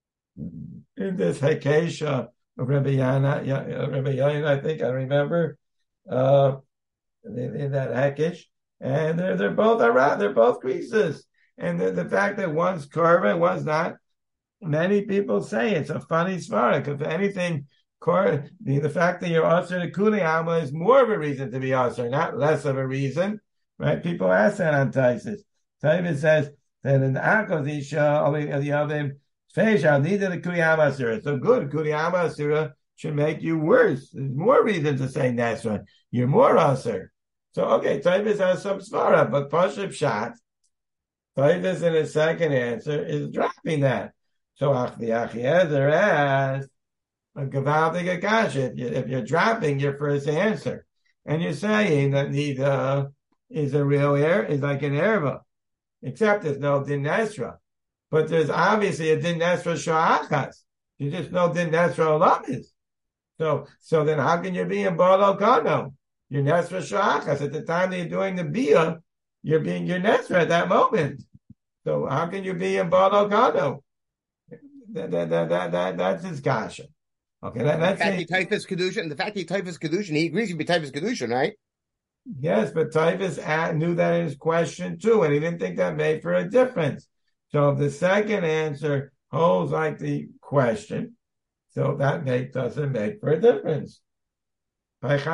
in this Hekesha of Rabbi Yana, Rabbi Yana, I think I remember, uh, in, in that Hekesh. And they're, they're both around, they're both creases. And the, the fact that one's karva and one's not, many people say it's a funny svarak. If anything, the, the fact that you're usher to Kuliyama is more of a reason to be usher, not less of a reason, right? People ask that on Taisus. Taisus says that in the Achos Isha, Yavim, Feishal, neither the Kuliyama Asura. So good, Kuliyama Asura should make you worse. There's more reason to say Nesra. You're more usher. So, okay, Taisus has some svara, but Pashup Shat, Taisus in his second answer is dropping that. So Achli Achiezer asks, a Gavaldig Akasha, if you're dropping your first answer, and you're saying that Nida is a real air, is like an erva, except there's no Din Nesra. But there's obviously a Din Nesra Sha'achas. You just know Din Nesra Olamis. So, so then how can you be in Balo Kano? You're Nesra Sha'achas. At the time that you're doing the Bia, you're being your Nesra at that moment. So how can you be in Balo Kano? That, that, that, that, that, that's his kasha. Okay, that, that's the fact he Typhus Kedushin, the fact he Typhus Kedushin, he agrees he'd be Typhus Kedushin, right? Yes, but Typhus knew that in his question too, and he didn't think that made for a difference. So if the second answer holds like the question, so that make, doesn't make for a difference. Also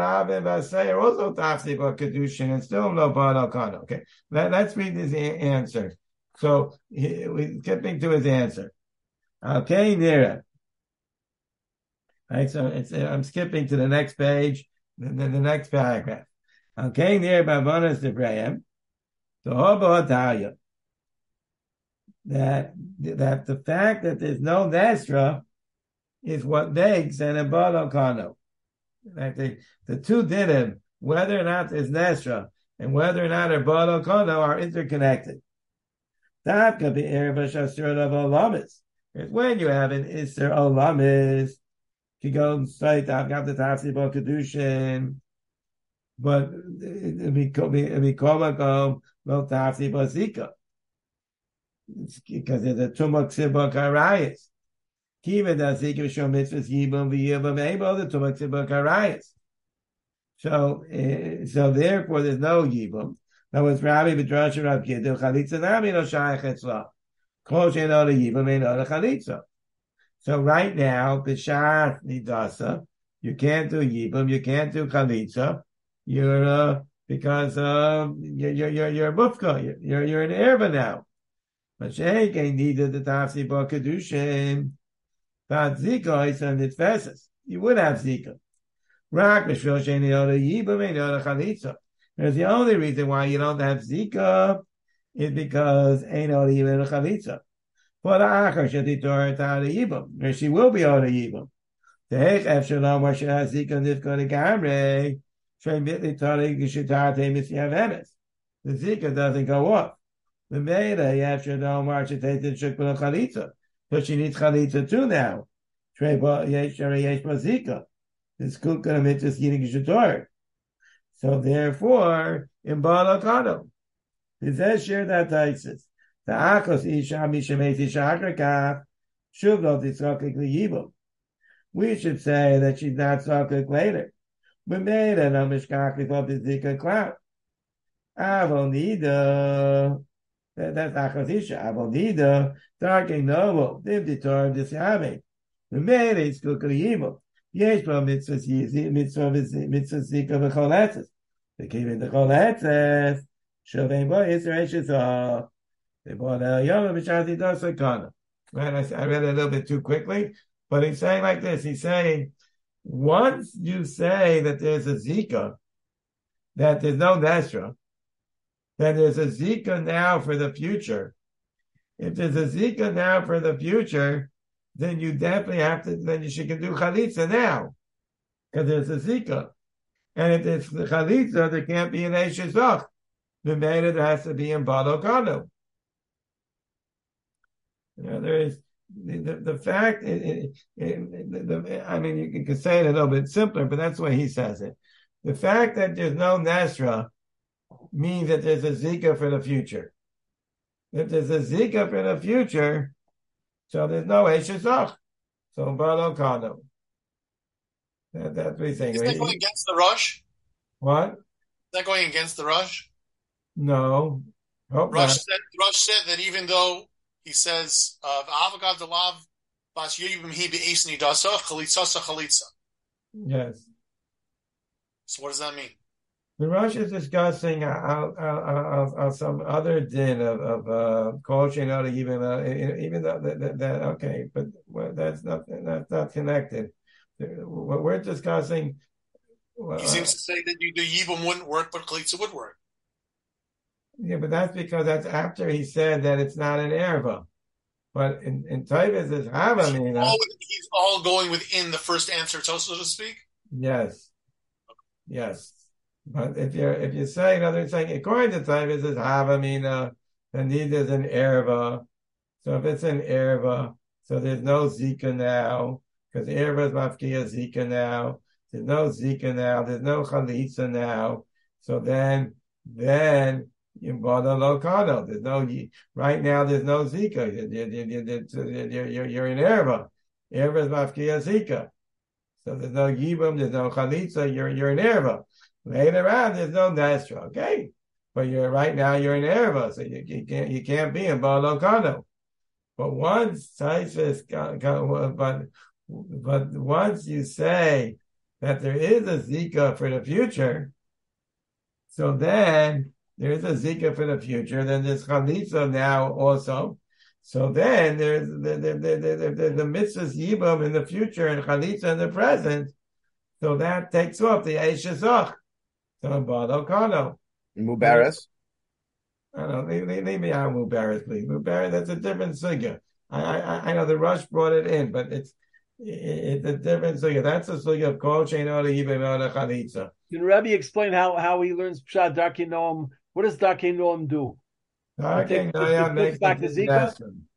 Tafsi but Kedushin and still no Ba'al Kana. Okay, Let, let's read his answer. So he, we're skipping to his answer. Okay, Nira. Right, so it's, I'm skipping to the next page, the, the, the next paragraph. Okay, near Bavanas Debrayim, the Hobo that that the fact that there's no Nesra is what makes an Abad Kano. Like the, the two dinim, whether or not there's Nesra and whether or not Abad Kano are interconnected. That could be Erev Shasur of Olamis. It's when you have an Isser Olamis. You go and say, I've got the Tafsi Bo Kedushin, but it be Komakom, well, Tafsi Bo Zika. Because there's a Tumak Sibok Arayas. Kiva da Zika Shom Mitzvahs Yibam V'Yibam Ebo, the Tumak Sibok Arayas. So, uh, so therefore, there's no Yibam. Now, it's Rabbi B'drash Rab Kiddu, Chalitza Nami no Shayach Etzla. Kol Shein Oda Yibam, Ein Oda Chalitza. So right now, b'shar nidasa, you can't do yibum, you can't do chalitza. You're uh, because uh, you're you're you're mufka, you're you're, you're an erva now. Mashenke needed the tafsi bo kedushin, but zika is on its faces. You would have zika. Rak b'shvil sheini oda yibum and oda chalitza. There's the only reason why you don't have zika is because ain't oda yibum and chalitza. For the Achar Shaditor Tara Yibam, where she will be owed a Yibam. The Hech Efshalom, where she has Zika Nifka de Gamre, Train Bitly Tari Gishitar Temis Yavemis. The Zika doesn't go off. The Meda Yefshalom, where she takes the Shukbala Chalitza. So she needs Chalitza too now. Train Yesh Yesh Zika. This Kukana Mitzvah Yini Gishitar. So therefore, in Balakano, the Zeshir that Taisis. The Achos Isha Mishameti Shakrakaf, Shuvlo Tisakik Liyibum. We should say that she's not Sakik later. We made an Amishkakik of the Zika cloud. Avonida. That's Achazisha. Avonida. Darking Novo. Dimditor Dishabe. We made a Skukayibum. Yesh from mitzvah mitzvah mitzvah zika v'choletzes. They came in the choletzes. Shavim bo Yisrael shizah. They bought a yom b'shati dasakana. Right? I, I read it a little bit too quickly, but he's saying like this. He's saying once you say that there's a zika, that there's no nesra, then there's a zika now for the future. If there's a zika now for the future, then you definitely have to, then you should do chalitza now. Because there's a zika. And if it's the chalitza, there can't be an eishizach. The matter there has to be in balo kano. You know, there is, the, the, the fact, it, it, it, the, the, I mean, you can say it a little bit simpler, but that's the way he says it. The fact that there's no nesra means that there's a zika for the future. If there's a zika for the future, so there's no Eishazach. So Balo Kano. That, that's what he's saying. Is that going against the Rush? What? Is that going against the Rush? No. Hope Rush not. said, Rush said that even though he says, Avagav Delav Bas Yibim Hi Be'esni Dasa, Chalitzasa Chalitza. Yes. So what does that mean? The Rush is discussing uh, uh, uh, uh, some other din of of uh, culture, even uh, even though that, that, that okay, but well, that's not that's not connected. What we're discussing. Well, he seems to say that you, the Yibum wouldn't work, but Chalitza would work. Yeah, but that's because that's after he said that it's not an erva. But in in Taivas it's havamina. All he's all going within the first answer, so to speak. Yes, yes. But if you're if you're saying other saying according to Taivas it's havamina, then there's an erva. So if it's an erva, so there's no zika now because erva is mafkia zika now. There's no zika now. There's no chalitza now. So then then. In Bada Lokano, there's no right now. There's no Zika. You're, you're, you're, you're in Erva. Erva is Mafkia Zika. So there's no Yibam. There's no Chalitza. You're you're in Erva. Later on, there's no Nestra. Okay, but you're right now. You're in Erva, so you, you can't you can't be in Bada Lokano. But once Taisvis, but but once you say that there is a Zika for the future, so then. There is a zika for the future. Then there's chalitza now also. So then there's the the the the, the, the mitzvahs yibam in the future and chalitza in the present. So that takes off the eishazach. So bado kano. Mubaris. I don't know. Leave, leave, leave me out Mubaris, please. Mubaris, that's a different sugya. I, I I know the Rush brought it in, but it's it, it's a different sugya. That's a sugya of kol shein oda yibam oda chalitza. Can Rebbe explain how, how he learns Pshat Darkei Noam? What does Darkei Noam do? Darkei Noam makes back to Zika?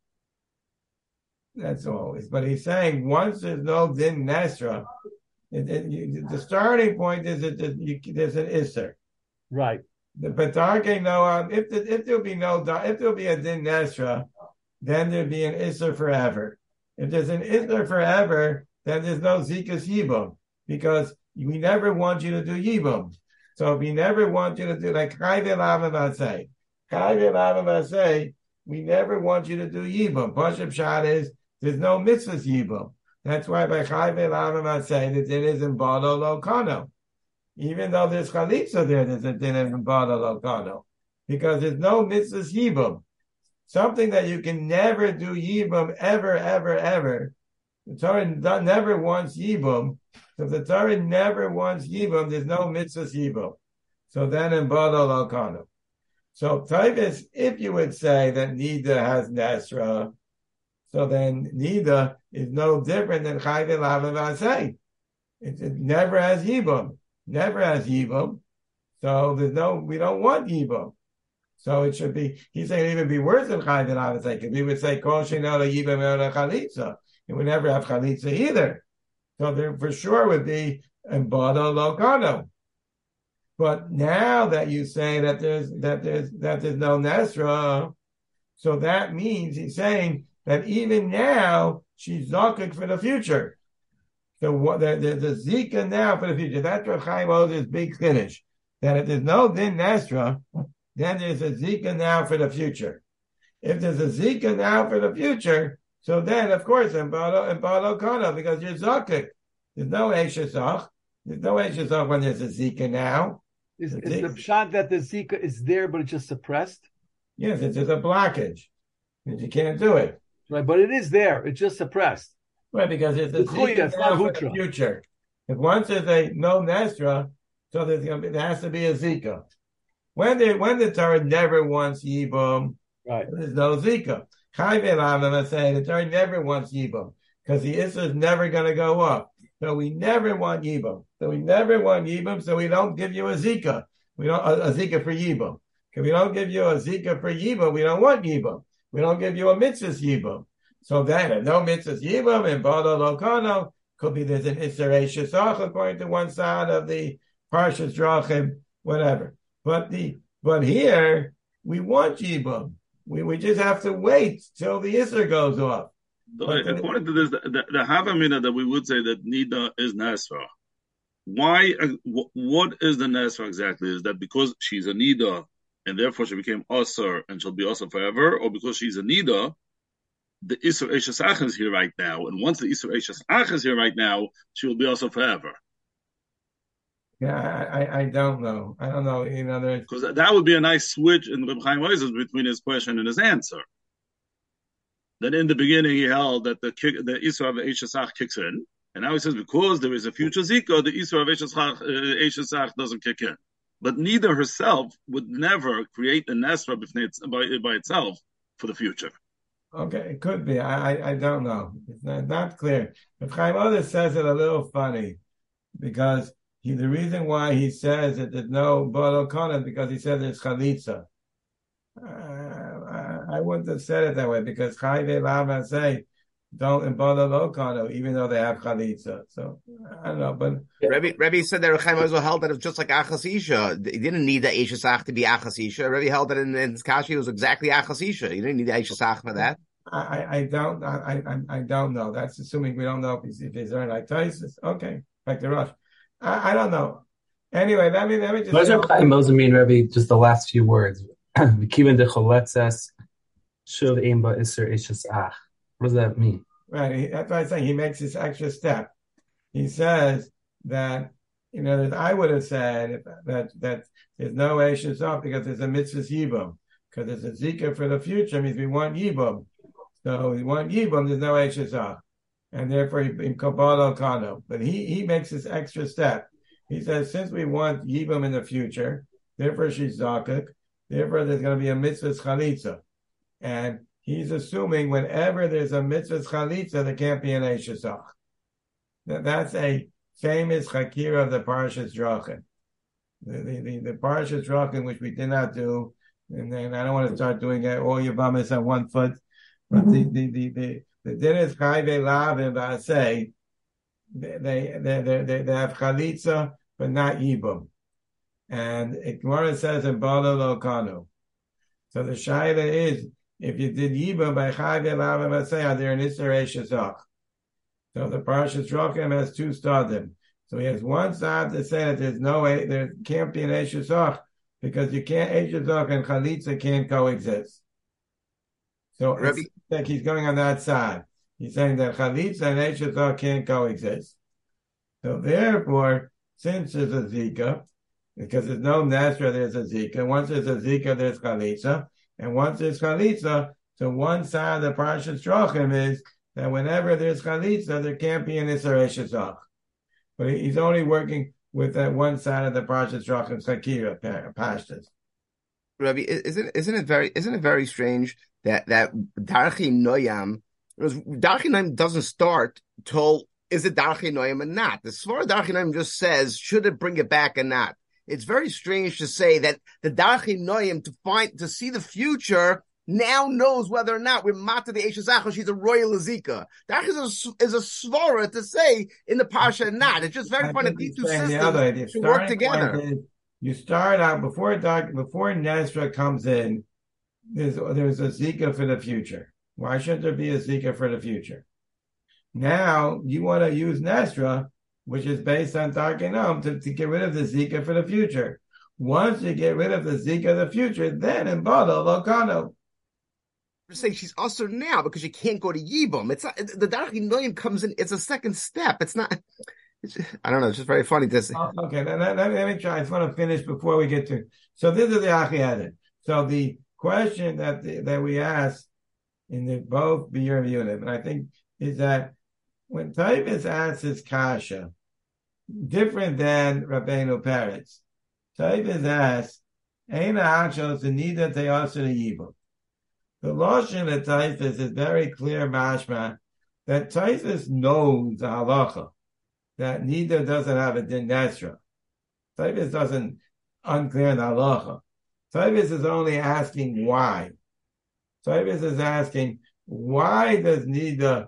That's all. But he's saying once there's no Din Nesra, it, it, you, the starting point is that you, there's an Isser. Right. But Darkei Noam, if, the, if there'll be no, if there'll be a Din Nesra, then there'll be an Isser forever. If there's an Isser forever, then there's no Zika's Yibum. Because we never want you to do Yibum. So we never want you to do like Chayve Lavavasei. Chayve Lavavasei, we never want you to do Yibum. Pashup Shad is, there's no mitzvahs Yibum. That's why by Chayve Lavavasei, the din is in Bado Lokano. Even though there's Chalitza there, there's a din in Bado Lokano. Because there's no mitzvahs Yibum. Something that you can never do Yibum ever, ever, ever. The Torah never wants Yibum. So if the Torah never wants Yibum, there's no mitzvahs Yibum. So then in Bado Lokano. So Taivas, if you would say that Nida has Nesra, so then Nida is no different than Chayve Lavavasei. It, it never has Yibum. Never has Yibum. So there's no, we don't want Yibum. So it should be, he's saying it even be worse than Chayve Lavavasei, because we would say, Kol Sheinoda Yibum Yoda Chalitza. It would never have Chalitza either. So there for sure would be in Bado Lokano. But now that you say that there's that there's that there's no Nesra, So that means he's saying that even now she's zakik for the future. So what the, the, the zika now for the future. That's what Chaim Oz big finish. That if there's no din nasra, then there's a zika now for the future. If there's a zika now for the future, so then of course in Balo in Balo Kono, because you're zakik. There's no Eishesach. There's no Eishesach when there's a zika now. Is, is the pshat that the zika is there but it's just suppressed? Yes, it's just a blockage. You can't do it. Right, but it is there. It's just suppressed. Right, because it's a zika now for the future. If once there's a no nesra, so there's gonna be, there has to be a zika. When the when the Torah never wants yibum, right, there's no zika. Chai ve'lam, I say the Torah never wants yibum because the issa is never going to go up. So we never want yibum. So we never want yibum. So we don't give you a zika. We don't a, a zika for yibum. If we don't give you a zika for yibum, we don't want yibum. We don't give you a mitzvah yibum. So then, no mitzvah yibum and bado lokano could be there's an isser shesach according to one side of the parshas drachim, whatever. But the but here we want yibum. We we just have to wait till the isser goes off. But according to this, the, the, the Havamina that we would say that Nida is Nasra. Why? Uh, what is the Nasra exactly? Is that because she's a Nida and therefore she became Asr and she'll be Asr forever, or because she's a Nida, the Isser Eishesach is here right now, and once the Isser Eishesach is here right now, she will be Asr forever. Yeah, I, I don't know. I don't know. You know, because that would be a nice switch in Reb Chaim Oz between his question and his answer. That in the beginning he held that the the Isra of Eishesach kicks in, and now he says because there is a future Zika, the Isra of Eishesach doesn't kick in. But neither herself would never create a Nesra by, by itself for the future. Okay, it could be. I I, I don't know. It's not, not clear. Reb Chaim Oz says it a little funny because he the reason why he says that there's no Balo Konan because he said there's Chalitza. Uh, I wouldn't have said it that way because Chai ve'Lama say don't in Bala Lokano, even though they have Chalitza. So I don't know, but Rebbe, Rebbe said that Chaim Oz held that it was just like Achas Isha. He didn't need the Eishesach to be Achas Isha. Rebbe held that in, in Kashi it was exactly Achas Isha. You didn't need the Eishesach for that. I, I don't I, I I don't know. That's assuming we don't know if he's if he's earned like Taisus. Okay, like the Rush. I, I don't know. Anyway, let me let me just. What does Chaim Oz mean, Rebbe? Just the last few words. V'kiven decholetzes shuv imba iser eishesach. What does that mean? Right. That's why I'm saying he makes this extra step. He says that, you know, that I would have said that that there's no eishesach because there's a mitzvah yibum. Because there's a zika for the future means we want yibum. So we want yibum, there's no eishesach. And therefore in Kabbalah Kano. But he, he makes this extra step. He says, since we want yibum in the future, therefore she's zakik. Therefore, there's going to be a mitzvah chalitza. And he's assuming whenever there's a mitzvah chalitza, there can't be an eishesach. That's a famous chakira of the Parashas Drachim. The, the, the, the Parashas Drachim, which we did not do, and then I don't want to start doing it, all your bamas on one foot, but the, the, the, the, the din is chai ve'lav and v'aseh, they, they, they, they, they have chalitza, but not yibum. And Gemara says in Bala Lokano. So the shaila is, if you did yibum by chai ve'lav and v'aseh, are there an isser eishesach? So the Parashas Drachim has two stadim. So he has one side to say that there's no way, there can't be an eishesach because you can't eishesach and chalitza can't coexist. So Rabbi, it's like he's going on that side. He's saying that chalitza and eishesach can't coexist. So therefore, since there's a zika, because there's no nesra, there's a zika. Once there's a zika, there's chalitza, and once there's chalitza, so one side of the Parashas Drachim is that whenever there's chalitza, there can't be an isser eishesach. But he's only working with that one side of the Parashas Drachim, Chakira, Pashtas. Rabbi, isn't isn't it very isn't it very strange that that Darchi Noyam, Darchi Noyam doesn't start till is it Darchi Noyam or not? The Svara Darchi Noyam just says should it bring it back or not. It's very strange to say that the Darchi Noyam to find to see the future now knows whether or not we're mata the eishesach or she's a royal Azika. That is a, is a svara to say in the Parsha or not. It's just very funny that these two systems should work together. Is, you start out before before Nesra comes in, there's there's a zika for the future. Why shouldn't there be a zika for the future? Now you want to use Nesra, which is based on Tarkanam, to, to get rid of the zika for the future. Once you get rid of the zika of the future, then in Bada Lokano. You're saying she's usher now because she can't go to Yibam. It's not, the Darach Noyim comes in. It's a second step. It's not. It's just, I don't know. It's just very funny to say. Oh, okay, let, let, let me try. I just want to finish before we get to. So this is the Achiyadet. So the question that the, that we asked in the both Be'er and Unit, and I think is that when Taibis asks his kasha, different than Rabbeinu Peretz, Taibis asks, "Eina achos nida te'aser yibum." The Lashon of Taifus is very clear, mashma, that Taifus knows the halacha, that neither doesn't have a din nesra. Taifus doesn't unclear the halacha. Taifus is only asking why. Taifus is asking, why does neither,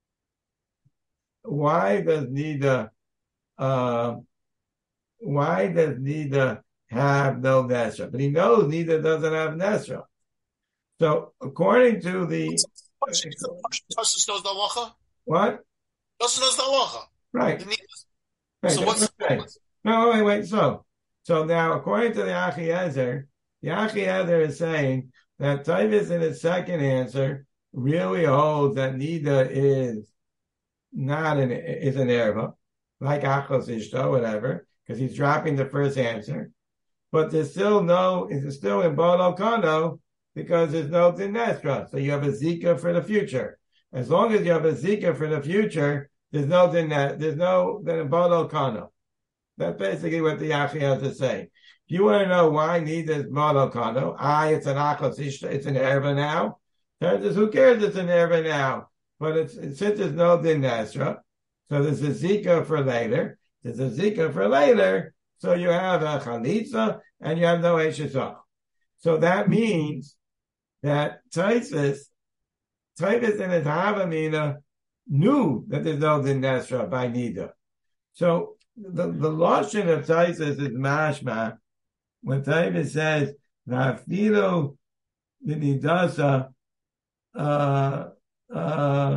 why does neither, uh, why does neither have no nesra? But he knows neither doesn't have nesra. So, according to the Tosfos knows the halacha. What? Tosfos knows the halacha. Right. Right. So what's right. No, wait, wait. So, so now, according to the Achiezer, the Achiezer is saying that Taivus in his second answer really holds that neither is not an is an erva, like Achos Ishto, whatever, because he's dropping the first answer. But there's still no, it's still in Bolo Kono, because there's no dinestra. So you have a zika for the future. As long as you have a zika for the future, there's no dinestra, there's no Bolo Kono. That's basically what the Yachi has to say. If you want to know why neither is Bolo Kono, I, it's an Achos Ishto, it's an erva now. Says, who cares it's an erva now? But it's, since there's no dinestra, so there's a zika for later, there's a zika for later, so you have a chalitza, and you have no Eshesach. So that means that Taisus, Taisus and his Havamina knew that there's no din nesra by Nida. So the, the Lashon of Taisus is mashma. When Taisus says, V'afilo v'nidasa, uh, uh,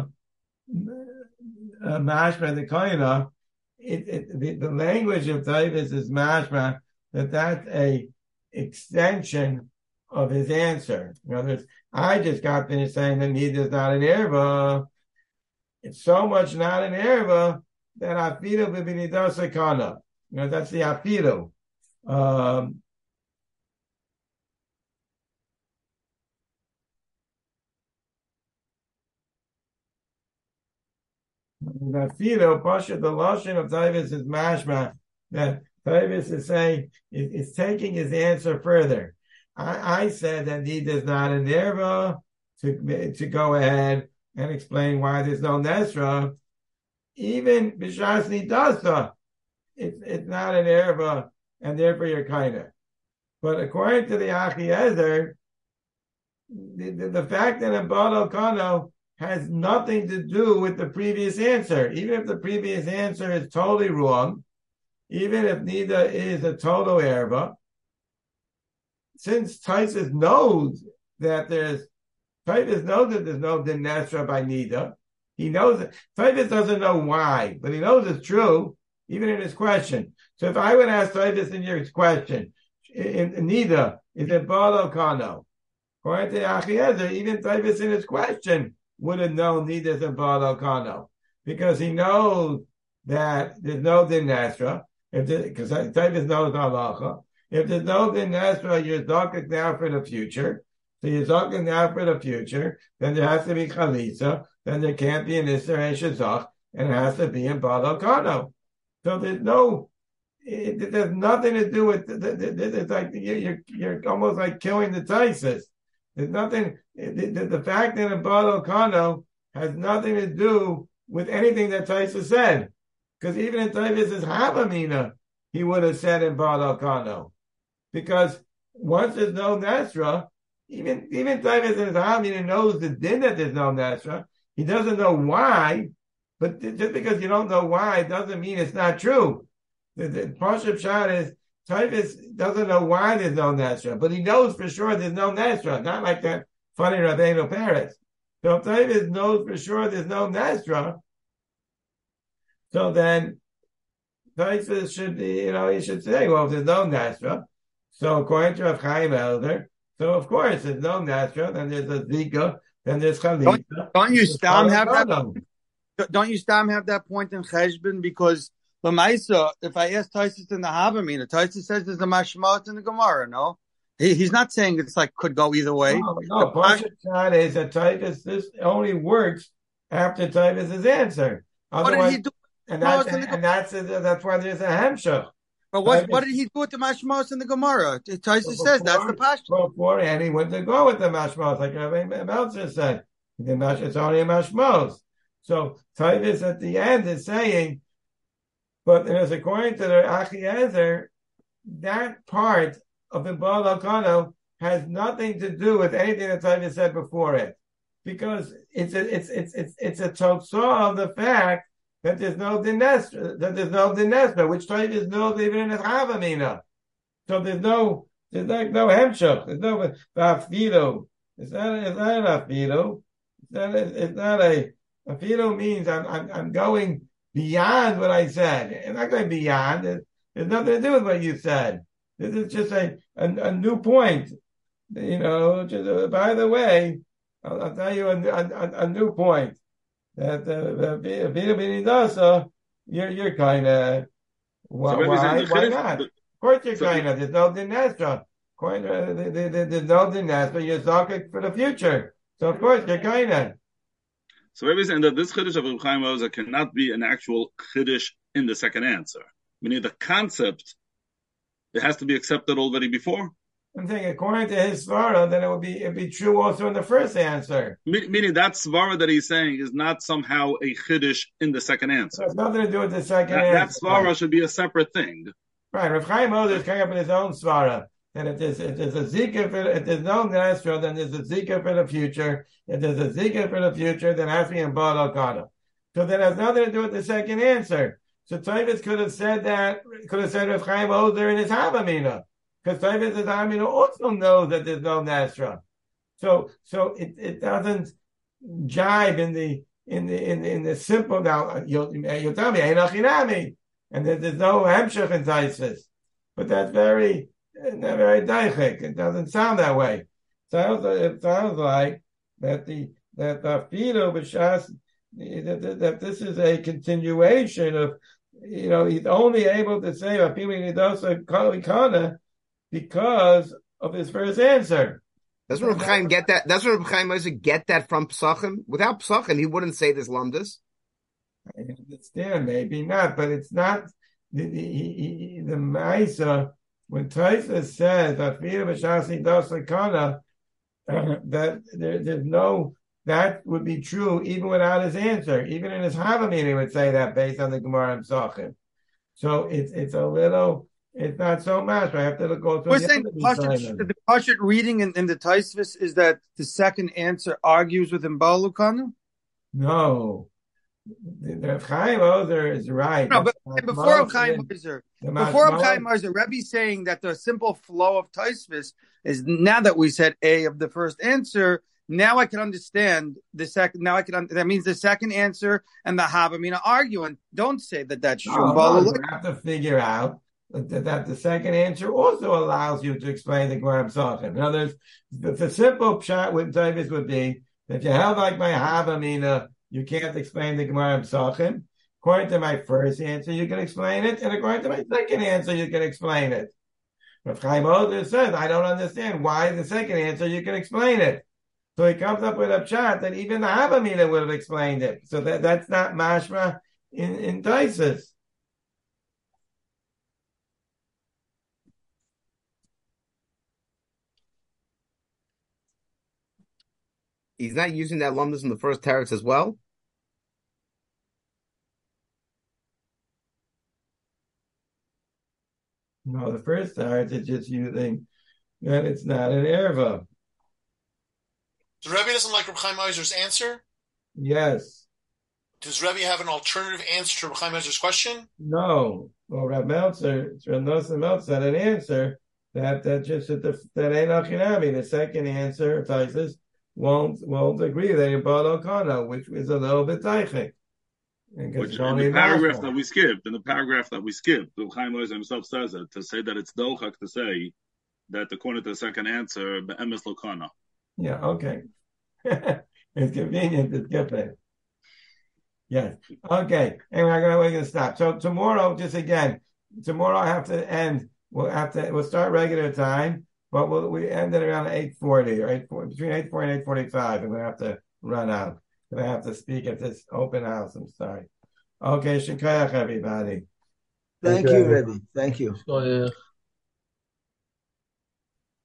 mashma the koina, it, it, the, the language of Taisus is mashma, that that's a extension of his answer. In other words, I just got finished saying that neither is not an erva. It's so much not an erva that afido b'binidasa kana. You know, that's the afido. Um, afido, pasha, the lashon of Taivus is mashma, that Taivus is saying, is taking his answer further. I, I said that neither is not an erva to, to go ahead and explain why there's no nesra. Even b'shas nidasa, it's it's not an erva, and therefore you're kinda. But according to the Achiezer, the, the, the fact that in Balo Kano has nothing to do with the previous answer. Even if the previous answer is totally wrong, even if neither is a total erva, since Taisus knows that there's, Taisus knows that there's no din nesra by neither, he knows it. Taisus doesn't know why, but he knows it's true, even in his question. So if I would ask Taisus in your question, in, in neither, is it Balo Kano? According to Achiezer, even Taisus in his question would have known neither is a Balo Kano, because he knows that there's no din nesra, because Taisus knows halacha. If there's no din nesra, you're talking now for the future. So you're talking now for the future. Then there has to be chalitza. Then there can't be an Isser Eshezach, and it has to be in Balo Kano. So there's no, it, there's nothing to do with. It's like you're you're almost like killing the Taisus. There's nothing. The, the, the fact that in Balo Kano has nothing to do with anything that Taisus said, because even in Taisus' Havamina, he would have said in Balo Kano. Because once there's no Nesra, even even Taisus in his Havamina knows the din that there's no Nesra. He doesn't know why, but just because you don't know why doesn't mean it's not true. The, the Pashup Shad is Tavis doesn't know why there's no Nesra, but he knows for sure there's no Nesra. Not like that funny Rabbeinu Peretz. So if Tavis knows for sure there's no Nesra, so then Tavis should be, you know, he should say, well, if there's no Nesra, so according to Rav Chaim Elder, so of course there's no Nesra, then there's a Zika, then there's Chalitza. Don't, don't you Stam have that? Adam. Don't you Stam have that point in Cheshbon? Because Lamaisa, if I ask Taisus in the Havamina, Taisus says there's a mashmat in the Gemara. No, he, he's not saying it's like could go either way. No, no. Pashat Shad is that Tavis. This only works after Tavis's answer. What did he do? And that's and, and that's that's why there's a hemshach. But what what did he do with the mashmos in the Gemara? Taisus says that's the pashto. Before and he went to go with the mashmos, like Rabbi Meltzer said. It's only a mashmos. So Tavis at the end is saying, but as according to the Achiezer, that part of the Baal Hakano has nothing to do with anything that Tavis said before it, because it's a, it's it's it's it's a totzah of the fact that there's no dinestra, that there's no dinestra, which Tavis knows even in his Havamina. So there's no there's like no hemshach, there's no afido. It's not it's not an afido. It's not a, it's not a afido means I'm I'm I'm going beyond what I said. It's not going beyond. It, there's nothing to do with what you said. This is just a a, a new point. You know. Just, uh, by the way, I'll, I'll tell you a, a, a new point. That Vita Binidasa, you're you're kind of why So why, the why Chiddush- not? the- Of course you're so kind of. There's no dinestra. There's no dinestra. You're talking for the future. So of course you're kind of. So maybe saying that this Chiddush of Reb Chaim Ozer cannot be an actual Chiddush in the second answer. Meaning the concept, it has to be accepted already before. I'm saying according to his svara, then it would be it'd be true also in the first answer. Me- Meaning that svara that he's saying is not somehow a Chiddush in the second So answer. it's nothing to do with the second That, that answer. svara should be a separate thing. Right, Rav Chaim Ozer is coming up with his own svara. And if there's, if there's a zika for, if there's no Nesra, then there's a zika for the future. If there's a zika for the future, then it has to be in Baal Hakana. So that has nothing to do with the second answer. So Tavis could have said that, could have said Rav Chaim Ozer in his Havamina. Because Tavis' Havamina also knows that there's no Nesra. So, so it, it doesn't jibe in the, in the, in, in the simple, now, you'll, you'll tell me, Ein Achinami. And there, there's no Hemshech in Taisis. But that's very, not very daichik. It doesn't sound that way. It sounds, it sounds like that the, that the Fido B'Shas, that, that, that this is a continuation of, you know, he's only able to say Apimi Nidosa Kalikana because of his first answer. Doesn't Reb Chaim get that? Doesn't Reb Chaim Ozer get that from Psachim? Without Psachim, he wouldn't say this lumdus. I understand, maybe not, but it's not the the, the Maisa when Taisa says that Fira B'Shasi Dosakana, that there, there's no that would be true even without his answer. Even in his Havamina, he would say that based on the Gemara and Psachim. So it's it's a little. It's not so much. I have to go through. We're the saying other Pashut, the Pashut reading in, in the Taisvis is that the second answer argues with Imbalukanu? No. The, the Chaim Ozer is right. No, but That's before most Chaim of it. Ozer, The before Mashmos- Chaim Ozer, Rebbe's saying that the simple flow of Taisvis is now that we said A of the first answer, now I can understand the second. Now I can. Un- that means the second answer and the Havamina arguing. Don't say that that's true. No, no, Balu- you have to figure out that, that the second answer also allows you to explain the Gemara Psachim. In other words, the, the simple pshat with Tavis would be that you have like my Havamina, you can't explain the Gemara Psachim. According to my first answer, you can explain it, and according to my second answer, you can explain it. Rav Chaim Ozer says, I don't understand why the second answer you can explain it. So he comes up with a pshat that even the Havamina would have explained it. So that, that's not mashma in, in Taisus. He's not using that lumdus in the first teretz as well. No, the first part is just using that it's not an erva. So Rebbe doesn't like Reb Chaim Ozer's answer? Yes. Does Rebbe have an alternative answer to Reb Chaim Meltzer's question? No. Well, Reb Meltzer, Reb Nosson Meltzer had an answer that that just that the that ain't achinami. The second answer, Taisus, won't won't agree that you bought Okana, which is a little bit taichik. Which in the paragraph that we skipped, in the paragraph that we skipped, the Chaim Ozer himself says it to say that it's dochak to say that according to the second answer, be'emes lokana. Yeah, okay. It's convenient to skip it. Yes. Okay. Anyway, I'm gonna we're gonna stop. So tomorrow, just again, tomorrow I have to end. We'll have to we'll start regular time, but we'll we end at around eight forty or eight forty between eight forty and eight forty five. I'm gonna have to run out. I'm gonna have to speak at this open house. I'm sorry. Okay, shikayach everybody. Thank you, Rebbe. Thank you.